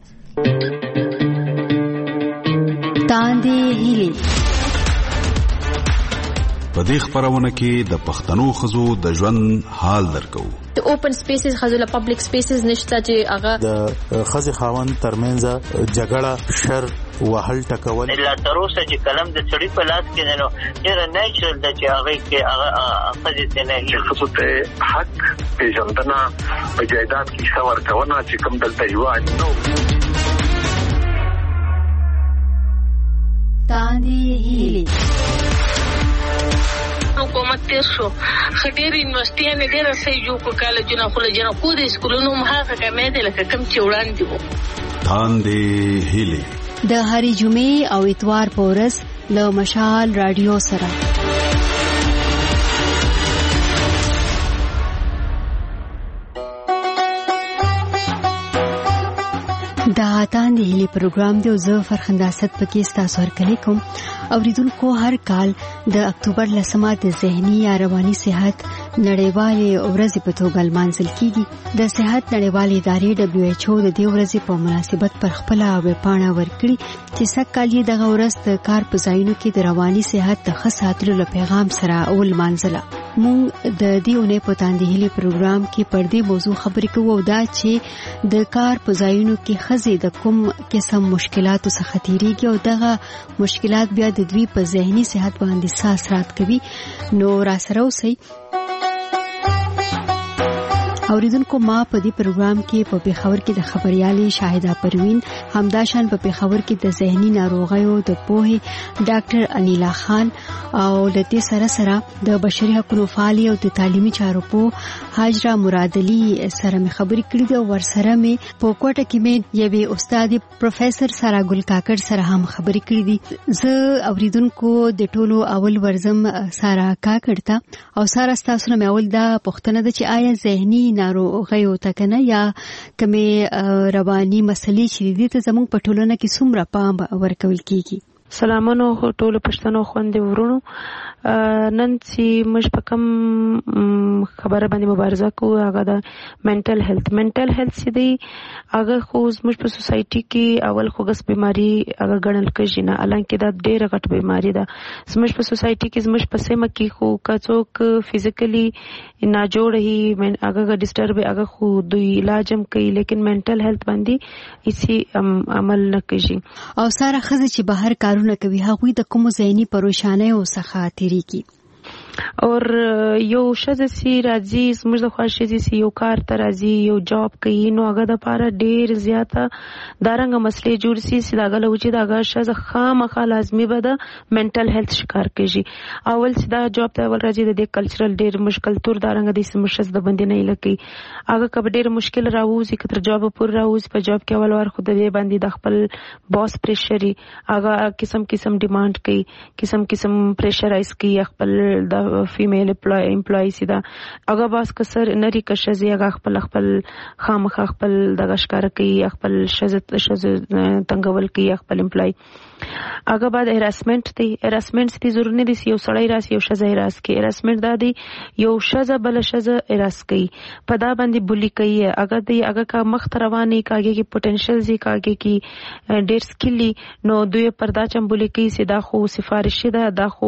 په دې خبرونه کې د پښتنو خزو د ژوند حال درکو. د اوپن سپیسز خزو له پبلک سپیسز نشته چې هغه د خزي خاوند ترمنځ جګړه شر وهل ټکول لا تر اوسه چې کلم د چړې په لاس کې نو ډېر نیچرل د چې هغه کې هغه خزي ته نه هي خصوصا حق پیژندنه په جایداد کې څور کونه چې کوم دلته یو نو تاندې هیلي حکومت تیر شو خډیر یونیورسيټي نه ډېر صحیح جوړ کالجونه خو له جنا کو د سکولونو مخه کمې دي لکه کم چې وړاندې وو. تاندې هیلي د هری جمعې او اتوار په ورځ له مشال رادیو سره دا تاندې هیلي پروګرام دی او زه فرخنده اسد پکې تاسو هرکلی کوم. اوریدونکو هر کال د اکتوبر 10 د ذهني یا رواني صحت نړیوالې ورځ په توګه لمانځل کیږي. د صحت نړیوالې ادارې WHO د دې ورځې په مناسبت پر خپل ویبپاڼه ورکړي چې سږکال یې دغه ورځ د کار په ځایونو کې د رواني صحت د ښه ساتلو له پیغام سره ولمانځله. موږ د دې اونۍ په تاندې هیلي پروګرام کې پر دې موضوع خبرې کوو او دا چې د کار په ځایونو کې ښځې د کوم قسم مشکلاتو څخه تیریږي او دغه مشکلات بیا د دوی په ذهني صحت باندې څه اثرات کوي. نو را سره اوسئ. اوریدونکو ما په دې پروګرام کې په پیښور کې د خبريالي شاهده پروین همداشان په پیښور کې د ذهني ناروغیو د پوهې ډاکټر انیلا خان او د دې سره د بشري حقوقو فعال او د تعلیمي چارو په حاجره مرادلی سره مې خبرې کړې دي او ورسره مې په کوټه کې مې یوه استاد پروفیسور سارا ګل کاکړ سره هم خبرې کړې دي. زه اوریدونکو د ټولو اول ورزم سارا کاکړ ته او سارا تاسو نه اول دا پوښتنه ده چې آیا ذهني ناروغیو ته کنه یا کومه رواني مسلې چې دي ته زموږ په ټولنه کې څومره پام ورکول کیږي؟ سلامونو ټول پښتنو خوندې ورونو، نن چې موږ په کوم خبره باندې مبارزه کوو هغه د منټل هیلث چې دی هغه خو موږ په سوسایټي کې اول خوګس بیماری هغه ګڼل کېږي نه، الانکه دا ډېره غټ بیماری ده. موږ په سوسایټي کې موږ په سیمه کې خو کڅوک فزیکلی ناجوړ هي هغه ډیسټرب هغه خو دوی علاج هم کوي، لیکن منټل هیلث باندې هیڅ عمل نه کوي. او ساره خزه چې بهر کارونه کوي هغوی د کوم ذهني پریشانیو څخه تیریږي. اور یو شزه سی راځي زموږ د خوښې سي یو کار ته راځي یو جاب کوي نو هغه د پاره ډیر زیاته دارنګ مسلې جوړ سي چې دا غل وجه دا شزه خامخا لازمي به د منټل هیلث شکار کوي. اول چې دا جاب ته ول راځي د کلچرل ډیر مشکل تور دارنګ د سمشز د باندې نه لکی هغه کب ډیر مشکل راوځي کتر جاب پور راوځي په جاب کې اول ور خو د باندې د خپل باس پریشري هغه قسم ډیماند کوي قسم پریشرایز کوي خپل د فیمیل امپلوی سیدا هغه باس کسر نری کشزي هغه خپل خامخ خپل د غشکار کوي خپل شزت تنگول کوي خپل امپلوی هغه بعد هراسمنت دي ضروري نه دي یو سړی راسي یو شزه هراس کوي. هراسمنت دا دی یو شزه بل شزه هراس کوي په دا باندې بولی کوي هغه کا مخ رواني کاږي کی پوتنشل زی کاږي کی ډیر سکلی نو دوی پردا چم بولی کوي سیدا خو سفارشي دا خو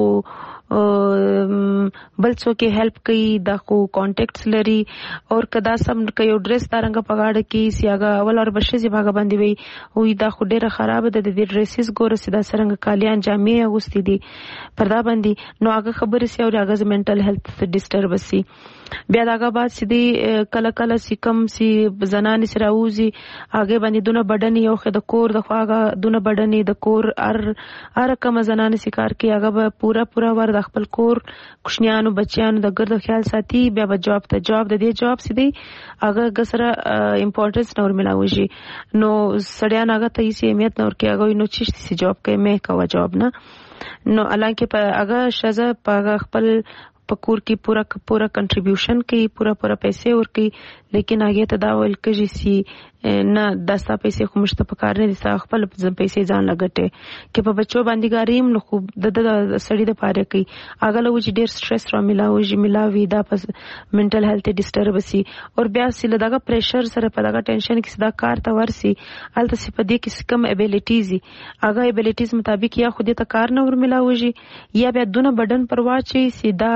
بل څوک هیلپ کوي دا خو کانټیکټس لري او کدا سم کوي ډریس دارنګ پغاړه کی سیاګه اول اور بشي باغ باندې وي وې دا خو ډیره خراب ده د ډریسز ګور سیدا سرنګ کالیان جامې اغوستي دي پردا باندې نو هغه خبره سی او هغه منټل هیلث ډیسټرب سي. بیا داګه بعد سیدی کله سی کم سی زنان سره اوزي هغه باندې دونه بدن یو خد کور د خواغه دونه بدن د کور ار کم زنان سی کار کی هغه پورا ور د خپل کور کوشنیانو بچیانو د ګرد خیال ساتي بیا به جاب د دې جاب سیدی هغه غسره امپورټنس نور ملاوي نو سړیان هغه ته یې اهمیت نور کې هغه نو چې سی جاب کې مې کا جاب نه نو الانکه په هغه شزه په خپل پکور کی پورا کنټریبیوشن کوي پورا پیسې ور کوي لیکن هغه ته دا ویل کوي چې نه داستا پیسې خو مشته پکار نه دي خپل پیسې ځان لګټه کې په بچو باندې ګاریم نو خو د سړی د پاره کوي هغه له وجه ډیر سټرس را ملاوي دا پس منټل هیلث ډیسټرب سي او بیا سله دغه پریشر سره په دغه ټینشن کې صدا کار تا ورسي الته سي په دې کې کم ابیلیټیز هغه ابیلیټیز مطابق یا خو دې ته کار نه ور ملاوي یا بیا دونه بدن پرواچي سیدا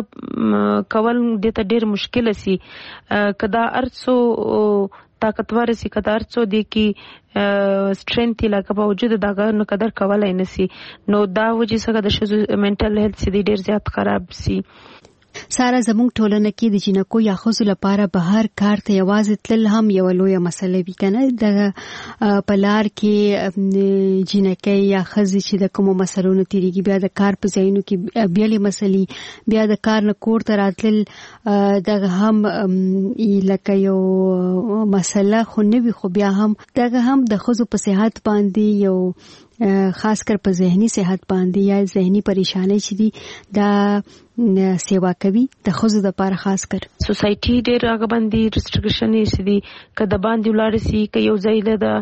کول دته ډیر مشکل سي کدا ارڅو طاقتور سي کدا ارڅو دي کی سټرنث لکه په وجود دغه نو قدر کولای نسی نو دا وجه څنګه د شزو منټل هیلث سي ډیر زیات خراب سي. ساره زموږ ټولنه کې د جنکو یا خزو لپاره بهر کار ته یوازې تل هم یو لوی مسله وی کنه د پلار کې جنکې یا خزي چې د کوم مسلونو تیریږي بیا د کار په ځایونو کې بیلې مسلې بیا د کار نه کور ته راتل دغه هم لکه یو مسله خو نه وي خو بیا هم دغه هم د خزو په صحت باندې یو خاص کر په ذهني صحت باندې یا ذهني پریشانی چې دي دا سیوا کوي د خزو د لپاره خاص کر سوسایټي ډېر هغه باندې ریسټریکشن یې دي کله باندې ولاړ سي ک یو ځای له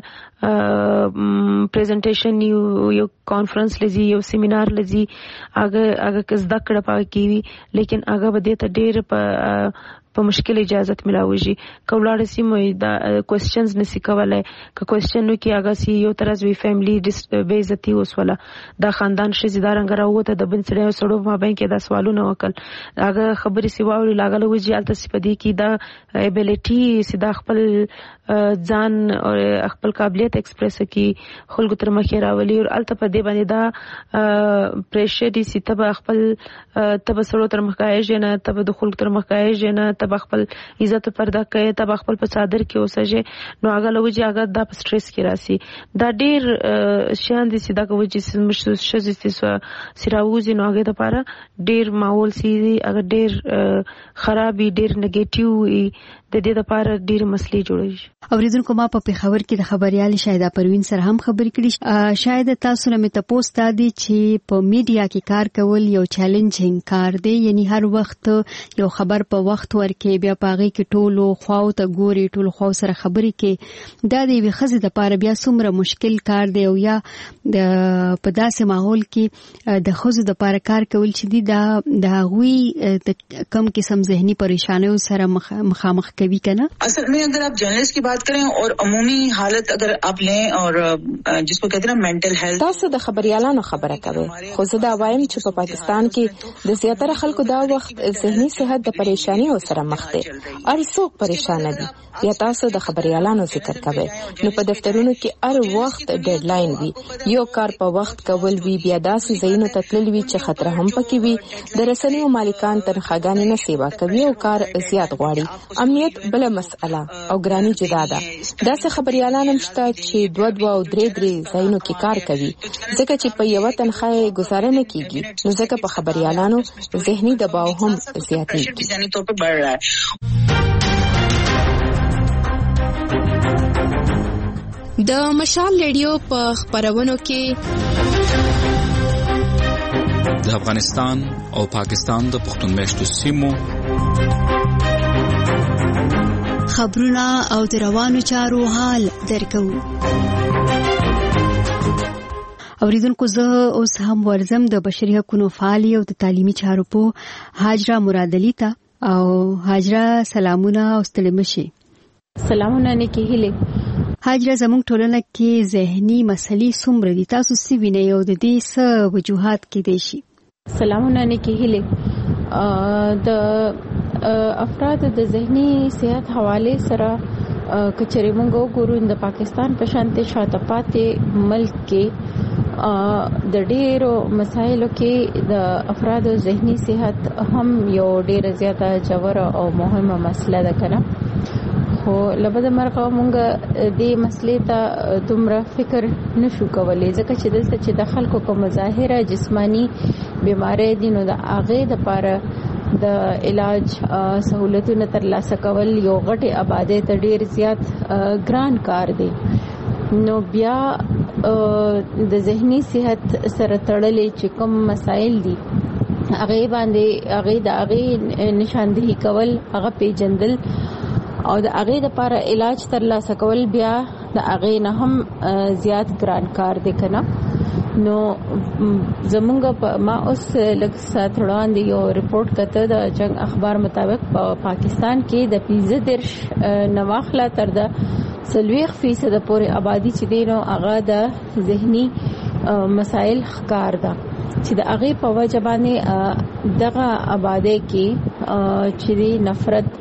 پریزنټیشن یو کانفرنس لذي یو سیمینار لذي هغه کس د کړه پاک کیوي لیکن هغه بده ته ډېر په مشکل اجازت ملاوي کولاړ سي مې دا کوېسچنز نسی کولای ک کوېسچن نو کې هغه سي یو طرز وی فیملی بے عزتی وسوله دا خاندان شزیدار انګراوته د بن سړیو ما بین کې دا سوالونه وکړ هغه خبرې سی واوري لاګل وږي الته سپدي کې دا ابیلیټي سیدا خپل ځان او خپل قابلیت ایکسپریس کی خلکو تر مخې راولي او الته په دې باندې دا پریشر دي سی ته خپل تب سره تر مخایې نه تب د خلکو تر مخایې نه تب خپل عزت پردا کوي تب خپل په صادر کې اوسه نو هغه لوجي هغه د سټرس کې راسي دا ډیر شان دي سیدا کوي چې مش شزي سراوزي نو هغه د پاره ډیر ماحول سي هغه ډیر خرابي ډیر نیگیټیو د دې لپاره ډیر مسلې جوړوي. اوریدونکو ما په خبر کې د خبريال شاهده پروین سره هم خبرې کړې شاید تاسو نه مې تاسو ته دي چې په میډیا کې کار کول یو چیلنجینګ کار دی یعنی هر وخت یو خبر په وخت ورکړي ورکې بیا پاغي کې ټولو خواو ته ګوري ټولو خواو سره خبرې کې دا د وی خزې د پاره بیا څومره مشکل کار دی او یا د په داسې ماحول کې د خزو د پاره کار کول چې دی دا غوي کم قسم ذهنی پریشانیوں سره مخامخ کوي کنه. اصل میں اگر آپ جرنلسٹ کی بات کریں اور عمومی حالت اگر آپ لیں اور جس کو کہتے ہیں مینٹل هیلث تاسو د خبريالانو خبره کوي خو زه دا وایم چې په پاکستان کې د زیاتره خلکو دا وخت ذهني صحت د پریشانیو سره مخ دي هر څوک پریشان دي یا تاسو د خبريالانو ذکر کوي نو په دفترونو کې هر وخت ډیډلاین وي یو کار په وخت کول وی بیا داسې زینو تتلل وی چې خطر هم پکې وي د رسنیو مالکان تنخواګانې نه سیوا کوي او کار زیات غواړي امنیت بل مسأله او ګرانی جدا ده داسې خبريالان هم شته چې دوه او درې زینو کې کار کوي ځکه چې په یو تنخواه گزاره نه کیږي نو ځکه په خبريالانو ذهني دباو هم زیاتېږي. د مشال ریډیو په خبرونو کې د افغانستان او پاکستان د پښتون میشتو سیمو خبرونه او د روانو چارو حال درکو. اوریدونکو زه اوس هم ورزم د بشري حقوقو فعالي او د تعلیمي چارو په حاجره مراد علي ته او حاجره سلامونه او ستړي مشي. سلامونه نیکی هیله. حاجره زموږ ټولنه کې ذهني مسلې څومره دي تاسو سی وینئ او د دې څه وجوهات کې دي شي؟ سلامونه نیکی هیله. د افراد د ذهني صحت حواله سره کچري مونږ وګورو د پاکستان په شانته شاته پاتې ملک کې د ډېرو مسایلو کې د افراد ذهني صحت هم یو ډېر زیاته جوړه او مهمه مسله ده کنه خو لبد مرغه مونږ دې مسلې ته دومره فکر نشو کولای ځکه چې دلته چې د خلکو کوم ظاهره جسمانی بیماری دي نو د هغه د لپاره د علاج سہولتونو ترلاسه کول یو غټه آبادی ته ډیر زیات ګران کار دی نو بیا د ذهني صحت سره تړلې چې کوم مسائل دي هغه باندې هغه د هغه نشاندهي کول هغه پیجندل او د هغه لپاره علاج ترلاسه کول بیا د هغه نه هم زیات ګران کار دی کنه نو زمونږ ما اوس لږ سات وړاندې یو ریپورت کته د جنگ اخبار مطابق په پاکستان کې د 15 نواخلا تر د 40% پورې آبادی چې دینو هغه د ذهني مسائل ښکار ده چې د هغه په وجه باندې دغه آبادی کې چې نفرت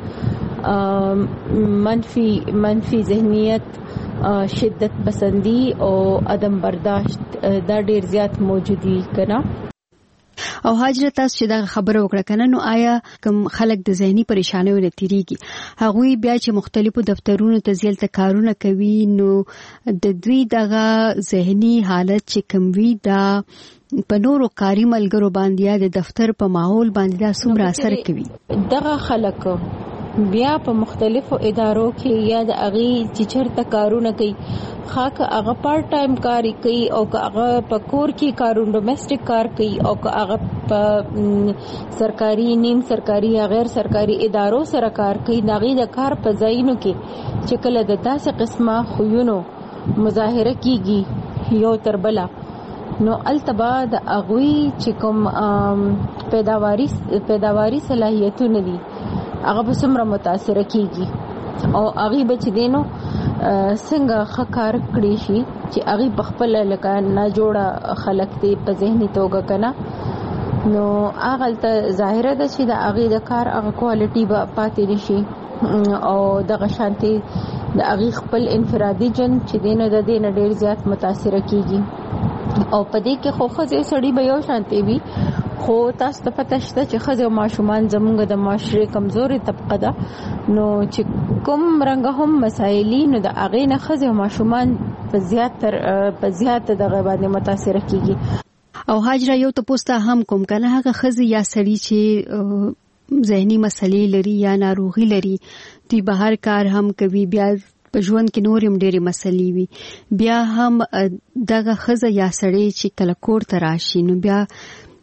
منفی ذهنیت شدت پسندی او عدم برداشت دا ډیر زیات موجودي کنا او حاجره تاسو چې دا خبره وکړه کنه نو آیا کوم خلک د ذهني پریشانیو نتیریږي هغوی بیا چې مختلفو دفترونو ته ځل کارونه کوي نو د دوی دغه ذهني حالت چې کوم وی دا په نورو کاری ملګرو باندې یا د دفتر په ماحول باندې دا څومره اثر کوي دغه خلک بیا په مختلفو ادارو کې یا د اغي چې چرته کارونه کوي خاصه هغه پارت ټایم کار کوي او هغه په کور کې کارونه ډومېسټک کار کوي او هغه په سرکاري نیم سرکاري یا غیر سرکاري ادارو سره کار کوي داغي د کار په ځایونو کې چې کله د داسې قسمه خوونو مظاهره کیږي یو تر بلا نو التبا د اغوي چې کوم پیداواري صلاحیتونه دي هغه به څومره متاثر کیږي او هغه بچ دینو څنګه خکار کړی شي چې هغه بخپل لکه نه جوړه خلق دی په ذهني توګه کنه نو هغه ته ظاهره ده چې د هغه د کار هغه کوالټي به پاتې نشي او د غشانتي د هغه خپل انفرادي جن چې دینو د دین ډیر زیات متاثر کیږي او په دې کې خو خزه سړی به یو شانتي وي خو تاسو ته پته شته چې خزه او ماشومان زموږ د معاشري کمزوري طبقه ده نو چې کوم رنګ هم مسایلی نو د اغه نه خزه او ماشومان په زیات دغه باندې متاثر کیږي او حاجره یو ته پوسټه هم کوم کنه هغه خزه یا سړی چې ذهني مسلې لري یا ناروغي لري دوی بهر کار هم کوي بیا په ژوند کې نورم ډېری مسلې وي بیا هم دغه خزه یا سړی چې کله کور ته راشي نو بیا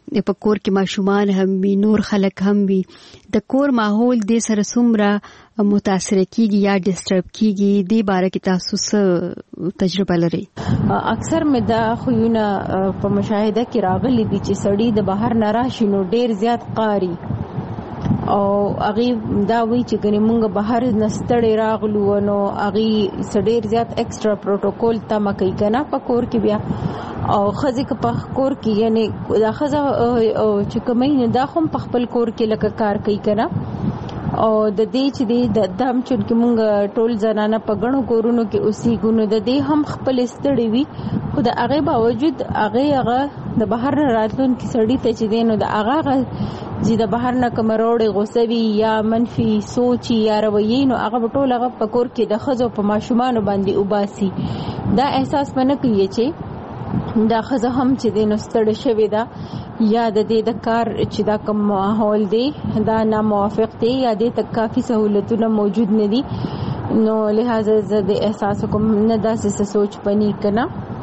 په کور کې ماشومان هم وي، نور خلک هم وي، د کور ماحول د سره څومره متاثر کیږي یا ډیسټرب کیږي، د باره کې تاسو څه تجربه لرئ؟ اکثر مې دا خوونه په مشاهده کې راغلي دي چې سړی د بهر نه راشي نو ډیر زیات قاری او هغه دا وی چې ګنې مونږ بهر نستړی راغلو نو هغه سړی زیات ایکسترا پروتوکول تم کوي کنه په کور کې بیا او خزي که په کور کې یعنی دا خزه چې کومې نه دا هم په خپل کور کې لکه کار کوي کنه او د دې چې د دم چون کې مونږ ټول زنانه په غنو کورونو کې اوسې ګونو د دې هم خپل ستړي وي خو د هغه باوجود هغه د بهر راتلون کې سړی ته چې دینو د هغه چې د بهر نه کمروړې غوسوي یا منفي سوچ یا رویې نو هغه ټول هغه په کور کې د خزو په ماشومان باندې وباسي. دا احساس منه کوي چې دا خزه هم چې دینو ستړي شوی دا یا د دې د کار چې دا کوم ماحول دی دا ناموافق دی یا د تک کافي سہولتونه موجود نه دي نو لہذا زه د احساس کوم نه داسې سوچ پني کنا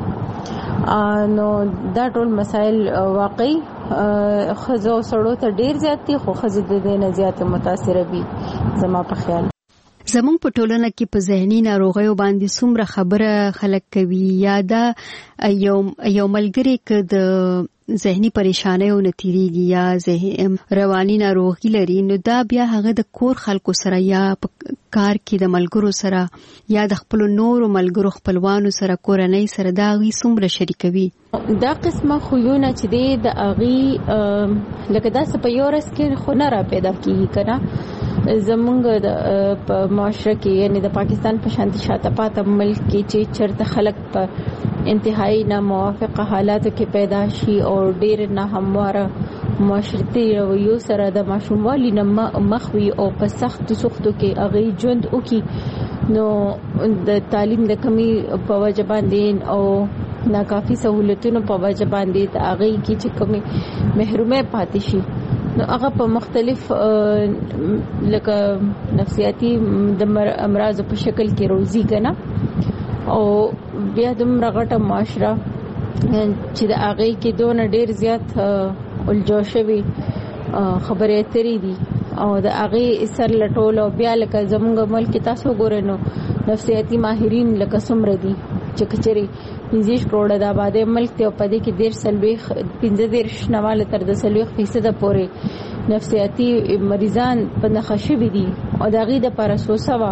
نو دا ټول مسائل واقعي خزو سړو ته ډیر زیات دي خو خزه د دې نه زیات متاثر وي زما په خیال. زمونږ په ټولنه کې په ذهني ناروغیو باندې څومره خبره خلک کوي یا دا یو ملګری که د ذهني پریشانیو نه تیریږي یا رواني ناروغي لري نو دا بیا هغه د کور خلکو سره یا په کار کې د ملګرو سره یا د خپل نورو ملګرو خپلوانو سره کورنۍ سره دا غي څومره شریکوي. دا قسمه خوونه چې د اغي لکه دا سپیورس کې خو نه را پیدا کیږي کنه زمونږ د معاشره کې یعنی د پاکستان په شانتي شاته پاته ملک کې چې چرته خلک په انتهایی ناموافقه حالاتو کې پیدا شي او ډیر نه همواره معاشرتي رویو سره د ماشوموالي نه مخ وي او په سختو کې هغه ژوند وکي نو د تعلیم د کمی په وجه باندې او ناکافي سہولتونو په وجه باندې د هغه کې چې کمی محرومه پاتې شي نو هغه په مختلف لکه نفسیاتي د امراض په شکل کې روزي کنه او بیا د مرغټه معاشره چې د هغه کې دونه ډیر زیات الجوشوي خبرې اترې دي او د هغه سر لټول او بیا لکه زموږ ملک تاسو ګورئ نفسیاتي ماهرین لکه سمره دي چې کچري 15 کروڑه د آبادې ملک ته په دې کې 15 نواله تر 10% پورې نفسیاتي مریضان په نخښوي دي او د هغه د پرسوسوا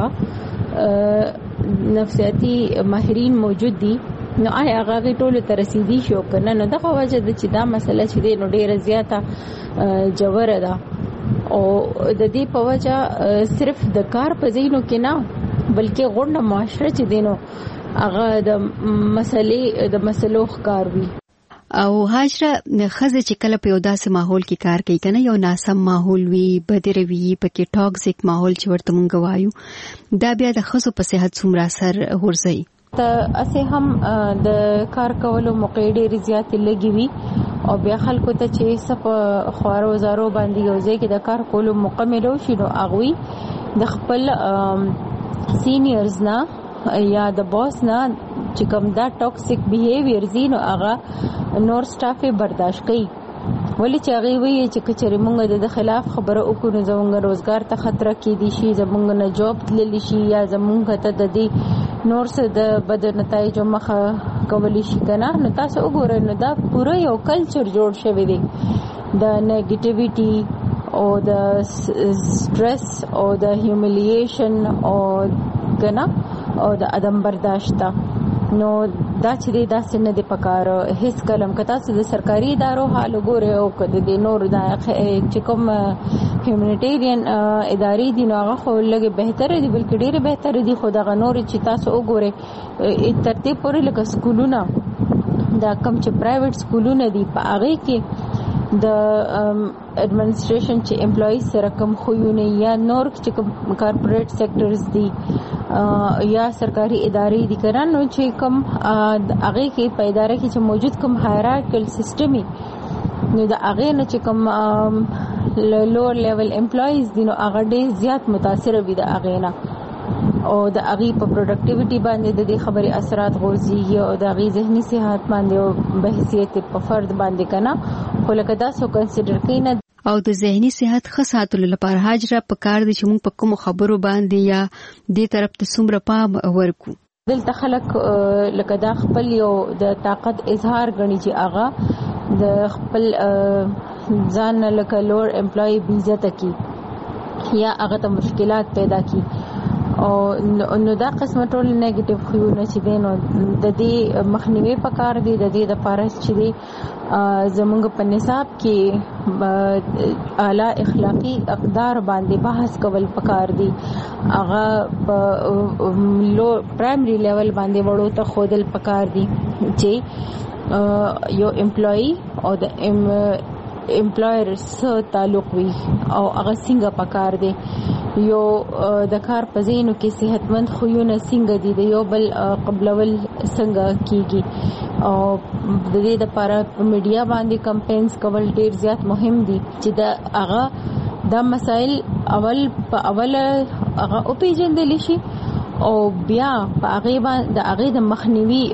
نفسیاتي ماهرین موجود دي نو آیا هغه ټول ته رسیدي شو کنه نو دغه وجه د چې دا مسله چې دی نو ډیره زیاته جوړه ده او د دې په وجه صرف د کار په ځینو کې نه بلکې غونډه معاشره چې دینو هغه د مسلو ښکار وي. او هاجره خزه چې کله په یو داسې ماحول کې کار کوي کنه یو ناسم ماحول وي بدروي پکې ټاکسیک ماحول چې ورته مونږ وایو دا بیا د خزو په صحت څومره اثر ورځي. ته اسه هم د کار کولو موقع ډېر زیات لګي وي او بیا خلکو ته چې صف خوارو زارو باندې یو ځای کې د کار کولو موقع ملو شي نو اغوي د خپل سینیئرز نه یا د باس نه چې کوم دا ټاکسیک بیهیویر زینو هغه نور سټاف برداشت کوي ولی چې هغه وی چې کچري مونږ د خلاف خبره وکړو زمونږ روزګار ته خطر کې دي شي زمونږ نه جاب تللی شي یا زمونږ ته د دې نور څه د بد نتایج مخه کولی شي کنه نو تاسو وګورئ نو دا پوره یو کلچر جوړ شوی دی د نیگیټیویټي او د سټرس او د هیوملیشن او کنه او د عدم برداشت نو دا چې دا سن د پکار هیڅ کلم کتا چې د سرکاري ادارو حال وګوره او کده د نور د چې کوم هیومانیټیرین ادارې دي نو هغه خو لږه بهتره دي بلکې ډیره بهتره دي خو دا نور چې تاسو وګوره ترتیب پورې لکه سکولونه دا کم چې پرایویټ سکولونه دي په هغه کې د ایڈمنسټریشن چې امپلایز سره کم خوونه یا نور چې کوم کارپوریټ سېکټرز دي یا سرکاري ادارې دي کړه نو چې کم هغه کې په اداره کې چې موجود کوم هایرارکل سیستم نو د هغه نه چې کوم لوور لیول امپلایز دي نو هغه ډېر زیات متاثر وي د هغه نه او د اغي په پروډکټیویټي باندې د خبري اثرات غورځي او د اغي ذهني صحت باندې او بحثیت په فرد باندې کنا خو لکه دا سو کنسیډر کین او د ذهني صحت ښه ساتلو لپاره حاجره په کار دي چې موږ په کوم خبرو باندې یا دې طرف ته څومره پام ورکو. دلته خلک لکه دا خپل یو د طاقت اظهار غني چې هغه د خپل ځان لکه لوړ امپلوي بیزت کی یا هغه ته مشکلات پیدا کی او نو دا قسمه ټول نیگیټیو خيونه چې دین او د دې مخنیوي پکار دي د دې د پارس چې دي زمونږ په نصاب کې اعلی اخلاقی اقدار باندې بحث کول پکار دي هغه په لو پرایمری لیول باندې وړو ته خودل پکار دي چې یو امپلوي او د امپلایر سره تعلق وي او هغه څنګه پکار دي یو د کار پزینو کې صحتمند خوونه څنګه دي د یو بل قبلول څنګه کیږي او د دې لپاره په میډیا باندې کمپاینز کول ډیر زیات مهم دي چې دا هغه د مسائل اول هغه او پیژندل شي او بیا په هغه د مخنیوي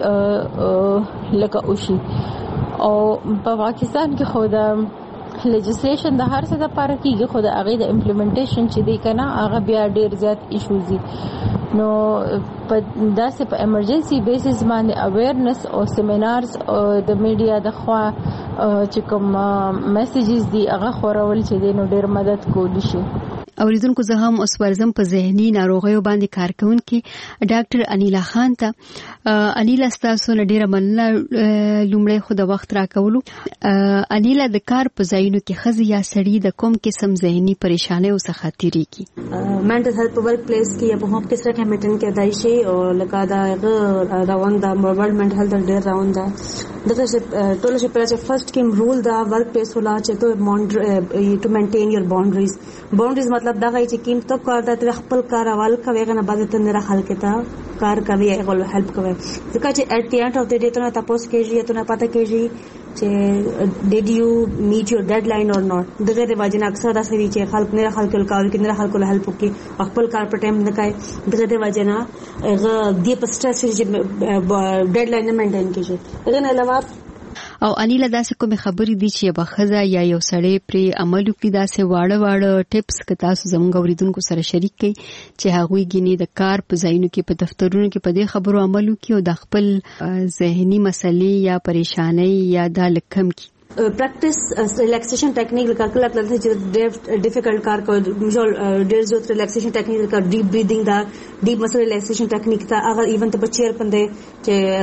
لکه اوشي او په پاکستان کې خو د لیجسلیشن د هر څه د پاره کېږي خو د هغه د امپلیمنټیشن چې دی کنه هغه بیا ډیر زیات ایشوز دي نو په داسې په ایمرجنسي بیسس باندې اویرنس او سیمینارز د میډیا د خوا چې کوم میسیجز دي هغه خورول چې دی نو ډیر مدد کولی شي. اوریدونکو زه هم اوس ورزم په ذهني ناروغیو باندې کارکونکي ډاکټر انیلا خان ته انیلا ستاسو نه ډیره مننه لومړی خو د وخت راکولو. انیلا د کار په ځایونو کې ښځې یا سړي د کوم قسم ذهني پریشانیو څخه تیریږي؟ mental health په ورک پلیس کې یا په هوم کې سره میټن کېدای شي او لکه دا راوند د ورلد mental health ډیر راوند ده دغه ټول شي پر چې فرست کې رول دا ورک پلیس ولا چې to maintain your boundaries مطلب دا غي چې کیم تو کار د خپل کار اول کوي غنه بعد ته نه راخل کېتا کار کوي هغه هیلپ کوي ځکه چې at the end of the day ته تاسو کېږي ته نه پته کېږي چې did you meet your deadline or not دغه د واجن اکثر دا سوي چې خلک نه خلک کول کې نه خلک هیلپ کوي خپل کار په ټایم نه کوي دغه د واجن هغه دی په سټرس چې ډیډلاین نه مینټین کیږي دغه نه علاوه او انیلا داسې کومه خبرې دي چې به خزا یا یو سړی پر عمل وکړي داسې واړه ټیپس که تاسو زموږ اوریدونکو سره شریک کړئ چې هغوی ګینه د کار په ځایونو کې په دفترونو کې په دې خبرو عمل وکړي او د خپل ذهني مسلې یا پریشانۍ یا د لکم کې practice relaxation technique لکه کله چې difficult کار کوي مثال ډېر زیات relaxation technique لکه deep breathing دا deep muscle relaxation technique تا هغه ایون ته په چیر باندې چې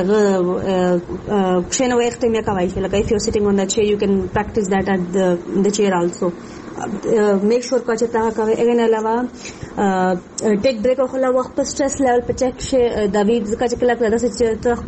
هغه شنو وخت یې کوي لکه if you're sitting on that chair you can practice that at the chair also make sure چې تا کوي اګن علاوه ټیک بریک او خلا وخت په سټرس لیول په چک شي دا وی ځکه چې کله دا چې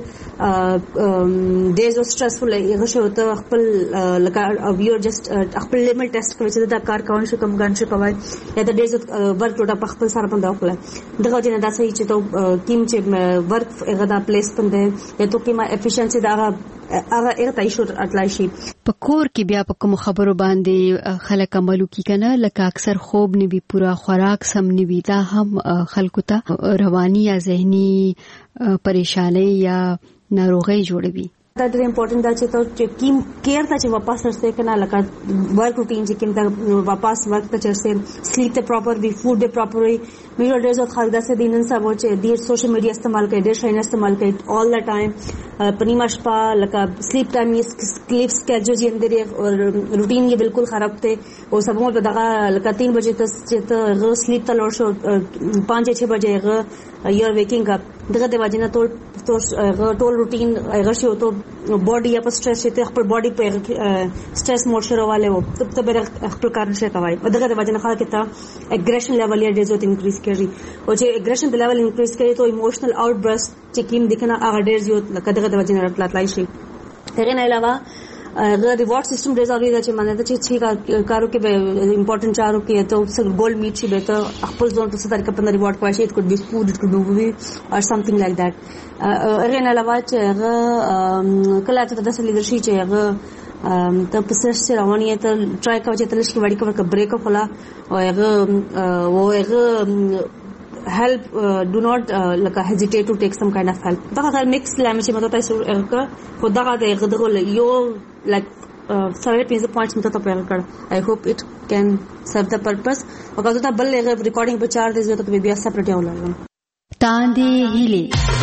خپل ډیز او سټرسفل یې شو ته خپل لکه یو جست خپل لیمټ ټیسټ کوي چې دا کار کوي شو کم ګان شي کوي یا دا ډیز ورک ټوټه په خپل سره باندې وکړه دغه جن دا صحیح چې ته ټیم چې ورک هغه دا پلیس باندې یا ته کیما افیشنسي دا هغه ارتای شو اتلای شي په کور کې بیا په کوم خبرو باندې خلک عملو کی کنه لکه اکثر خوب نیوي پورا خوراک سم نیوي دا هم خلکو ته رواني یا ذهني پریشانی یا ناروغي جوړوي دا ډېر امپورټنت دا چې کیم کیر ته چې واپس ورسته کنه لکه ورک روټین چې کیم ته واپس ورک ته چرسه سلیپ ته پراپر وی فود ته پراپر وی میرا ډېر زیات خلک داسې دینن سبا چې ډېر سوشل میډیا استعمال کوي ډېر شاین استعمال کوي all the time پنیما شپه لکه سلیپ ټایم یې سلیپ سکیجول یې اندرې او روټین یې بالکل خراب ته او سبا په دغه لکه 3 بجې ته غو سلیپ ته لور شو 5-6 بجې غو یو ویکینګ اپ دغه د واجنه ټول روټین غشي او ته باډي یا په سټرس ته خپل باډي په سټرس موډ شروعاله وو ته به خپل کار نشي کوي دغه د واجنه خلک ته اګریشن لیول یې ډېر زیات انکریز کړي او چې اګریشن په لیول انکریز کړي ته ایموشنل آوټ برست چې کیم دکنه هغه ډېر زیات لکه دغه د واجنه راتلای شي هغه نه علاوه the reward system ډېر ضروري ده چې مانه چې کارو کې به امپورټنت چارو کې ته ګول میټ شي به ته خپل ځون په څه طریقه په ریوارډ کوي it could be food it could be movie or something like that هغه نه علاوه چې هغه کله ته د لیدر شي چې هغه ته په سر رواني ته ټرای کوي چې تل شي وړي کوي بریک وکړه او هغه help, do not hesitate to take some kind of help. دا mixed language مته تاسو خدغه غدغه یو like 7 points مته ته پیل کړ. I hope it can serve the purpose. وکړه ته بل recording په 4 دې ته بیا separate یو لګم. تاندې هیلي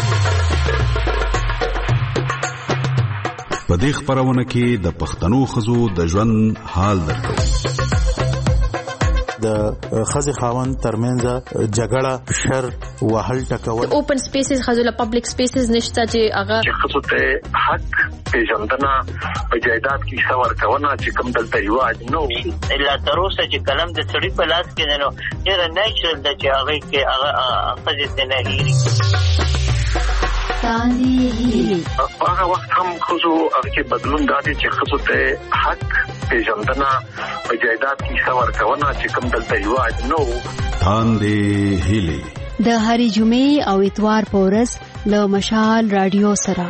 په دې خبرونه کې د پښتنو خزو د ژوند حال درکو. د خزي خاوند ترمنځ جګړه شر وهل ټکول اوپن سپیسز خزو له پبلک سپیسز نشته چې هغه خزو ته حق پیژندنه په جایداد کې څور کوونه چې کوم دلته یواج نو الا تر اوسه چې کلم د سړي په لاس کې نه ډېر نیچرل د چې هغه کې هغه خزه نه هېري هغه وخت هم خزو هغه بدلون دادي چې خزو ته حق پیژندنه په جایداد کې څور کوونه چې کوم دلته یواج نو تاندې هیلي د هرې جمعې او اتوار په ورځ له مشال رادیو سره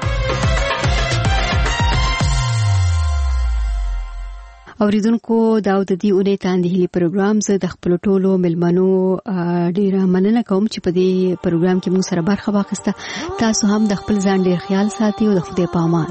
اوریدونکو دا د دې اونۍ تاندې هیلي پروګرام زه د خپل ټولو ملمنو ډیره مننه کوم چې په دې پروګرام کې موږ سره برخه واخیسته. تاسو هم د خپل ځان ډیر خیال ساتئ او د خدای په امان.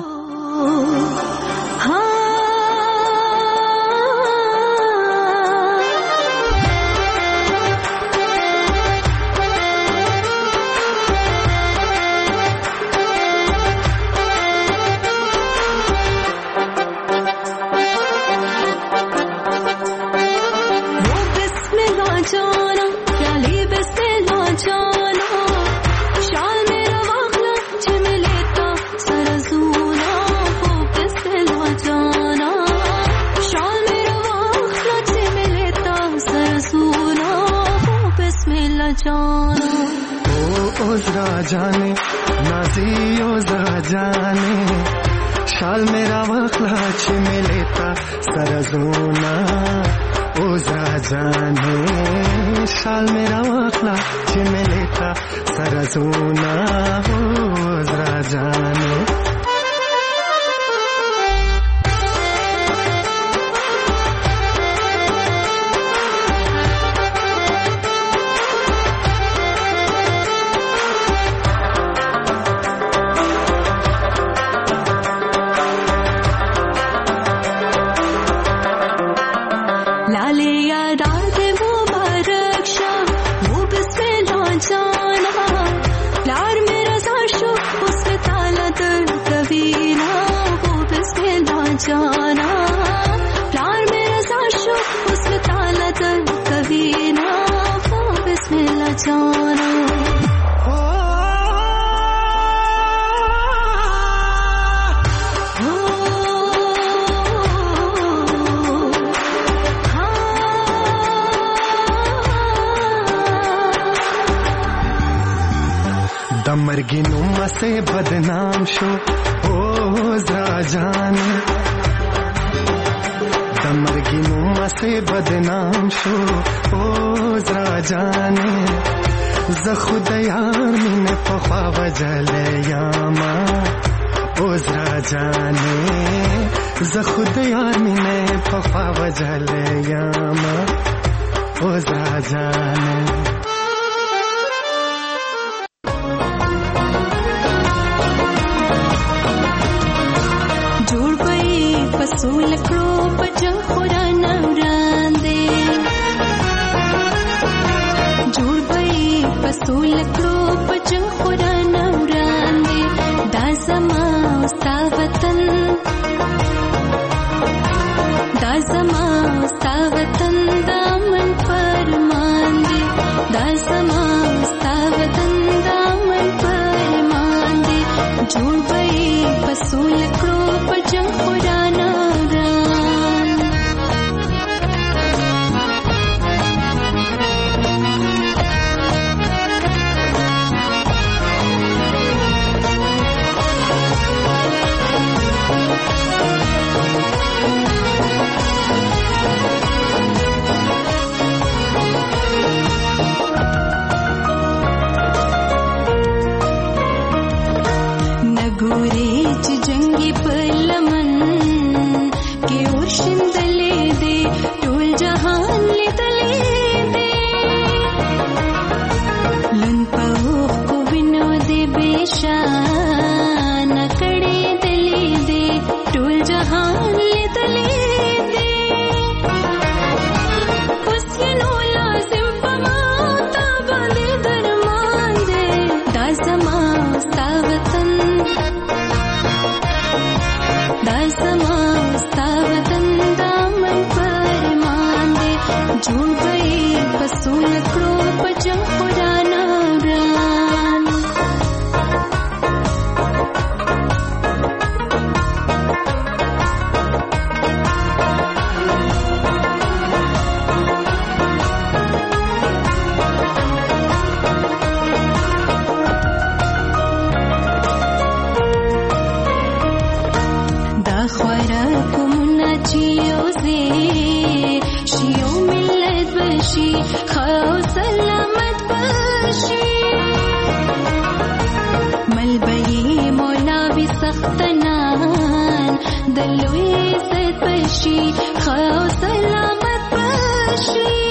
जाने नाजियो जाने शाल मेरा वखला छिमे लेता सरजूना ओजरा जाने शाल मेरा वखला छिमे लेता सरजूना ओजरा जाने मर्गी नुमा से बदनाम शो ओ जरा जाने दमर्गी नुमा से बदनाम शो ओ जरा जाने ज़खुद यार मीने पखवा वजले यामा ओ जरा जाने ज़खुद यार मीने पखवा वजले यामा ओ जरा जाने پسول کړو په جنگ قران وړاندې جوړ به پسول کړو په جنگ قران وړاندې دا زما ستا وطن دا زما ستا وطن دامن فرمان دی دا زما ستا وطن دامن فرمان دی جوړ به پسول کړو په جنگ قران سختنان د لوی عزت پشي خو سلامت پشي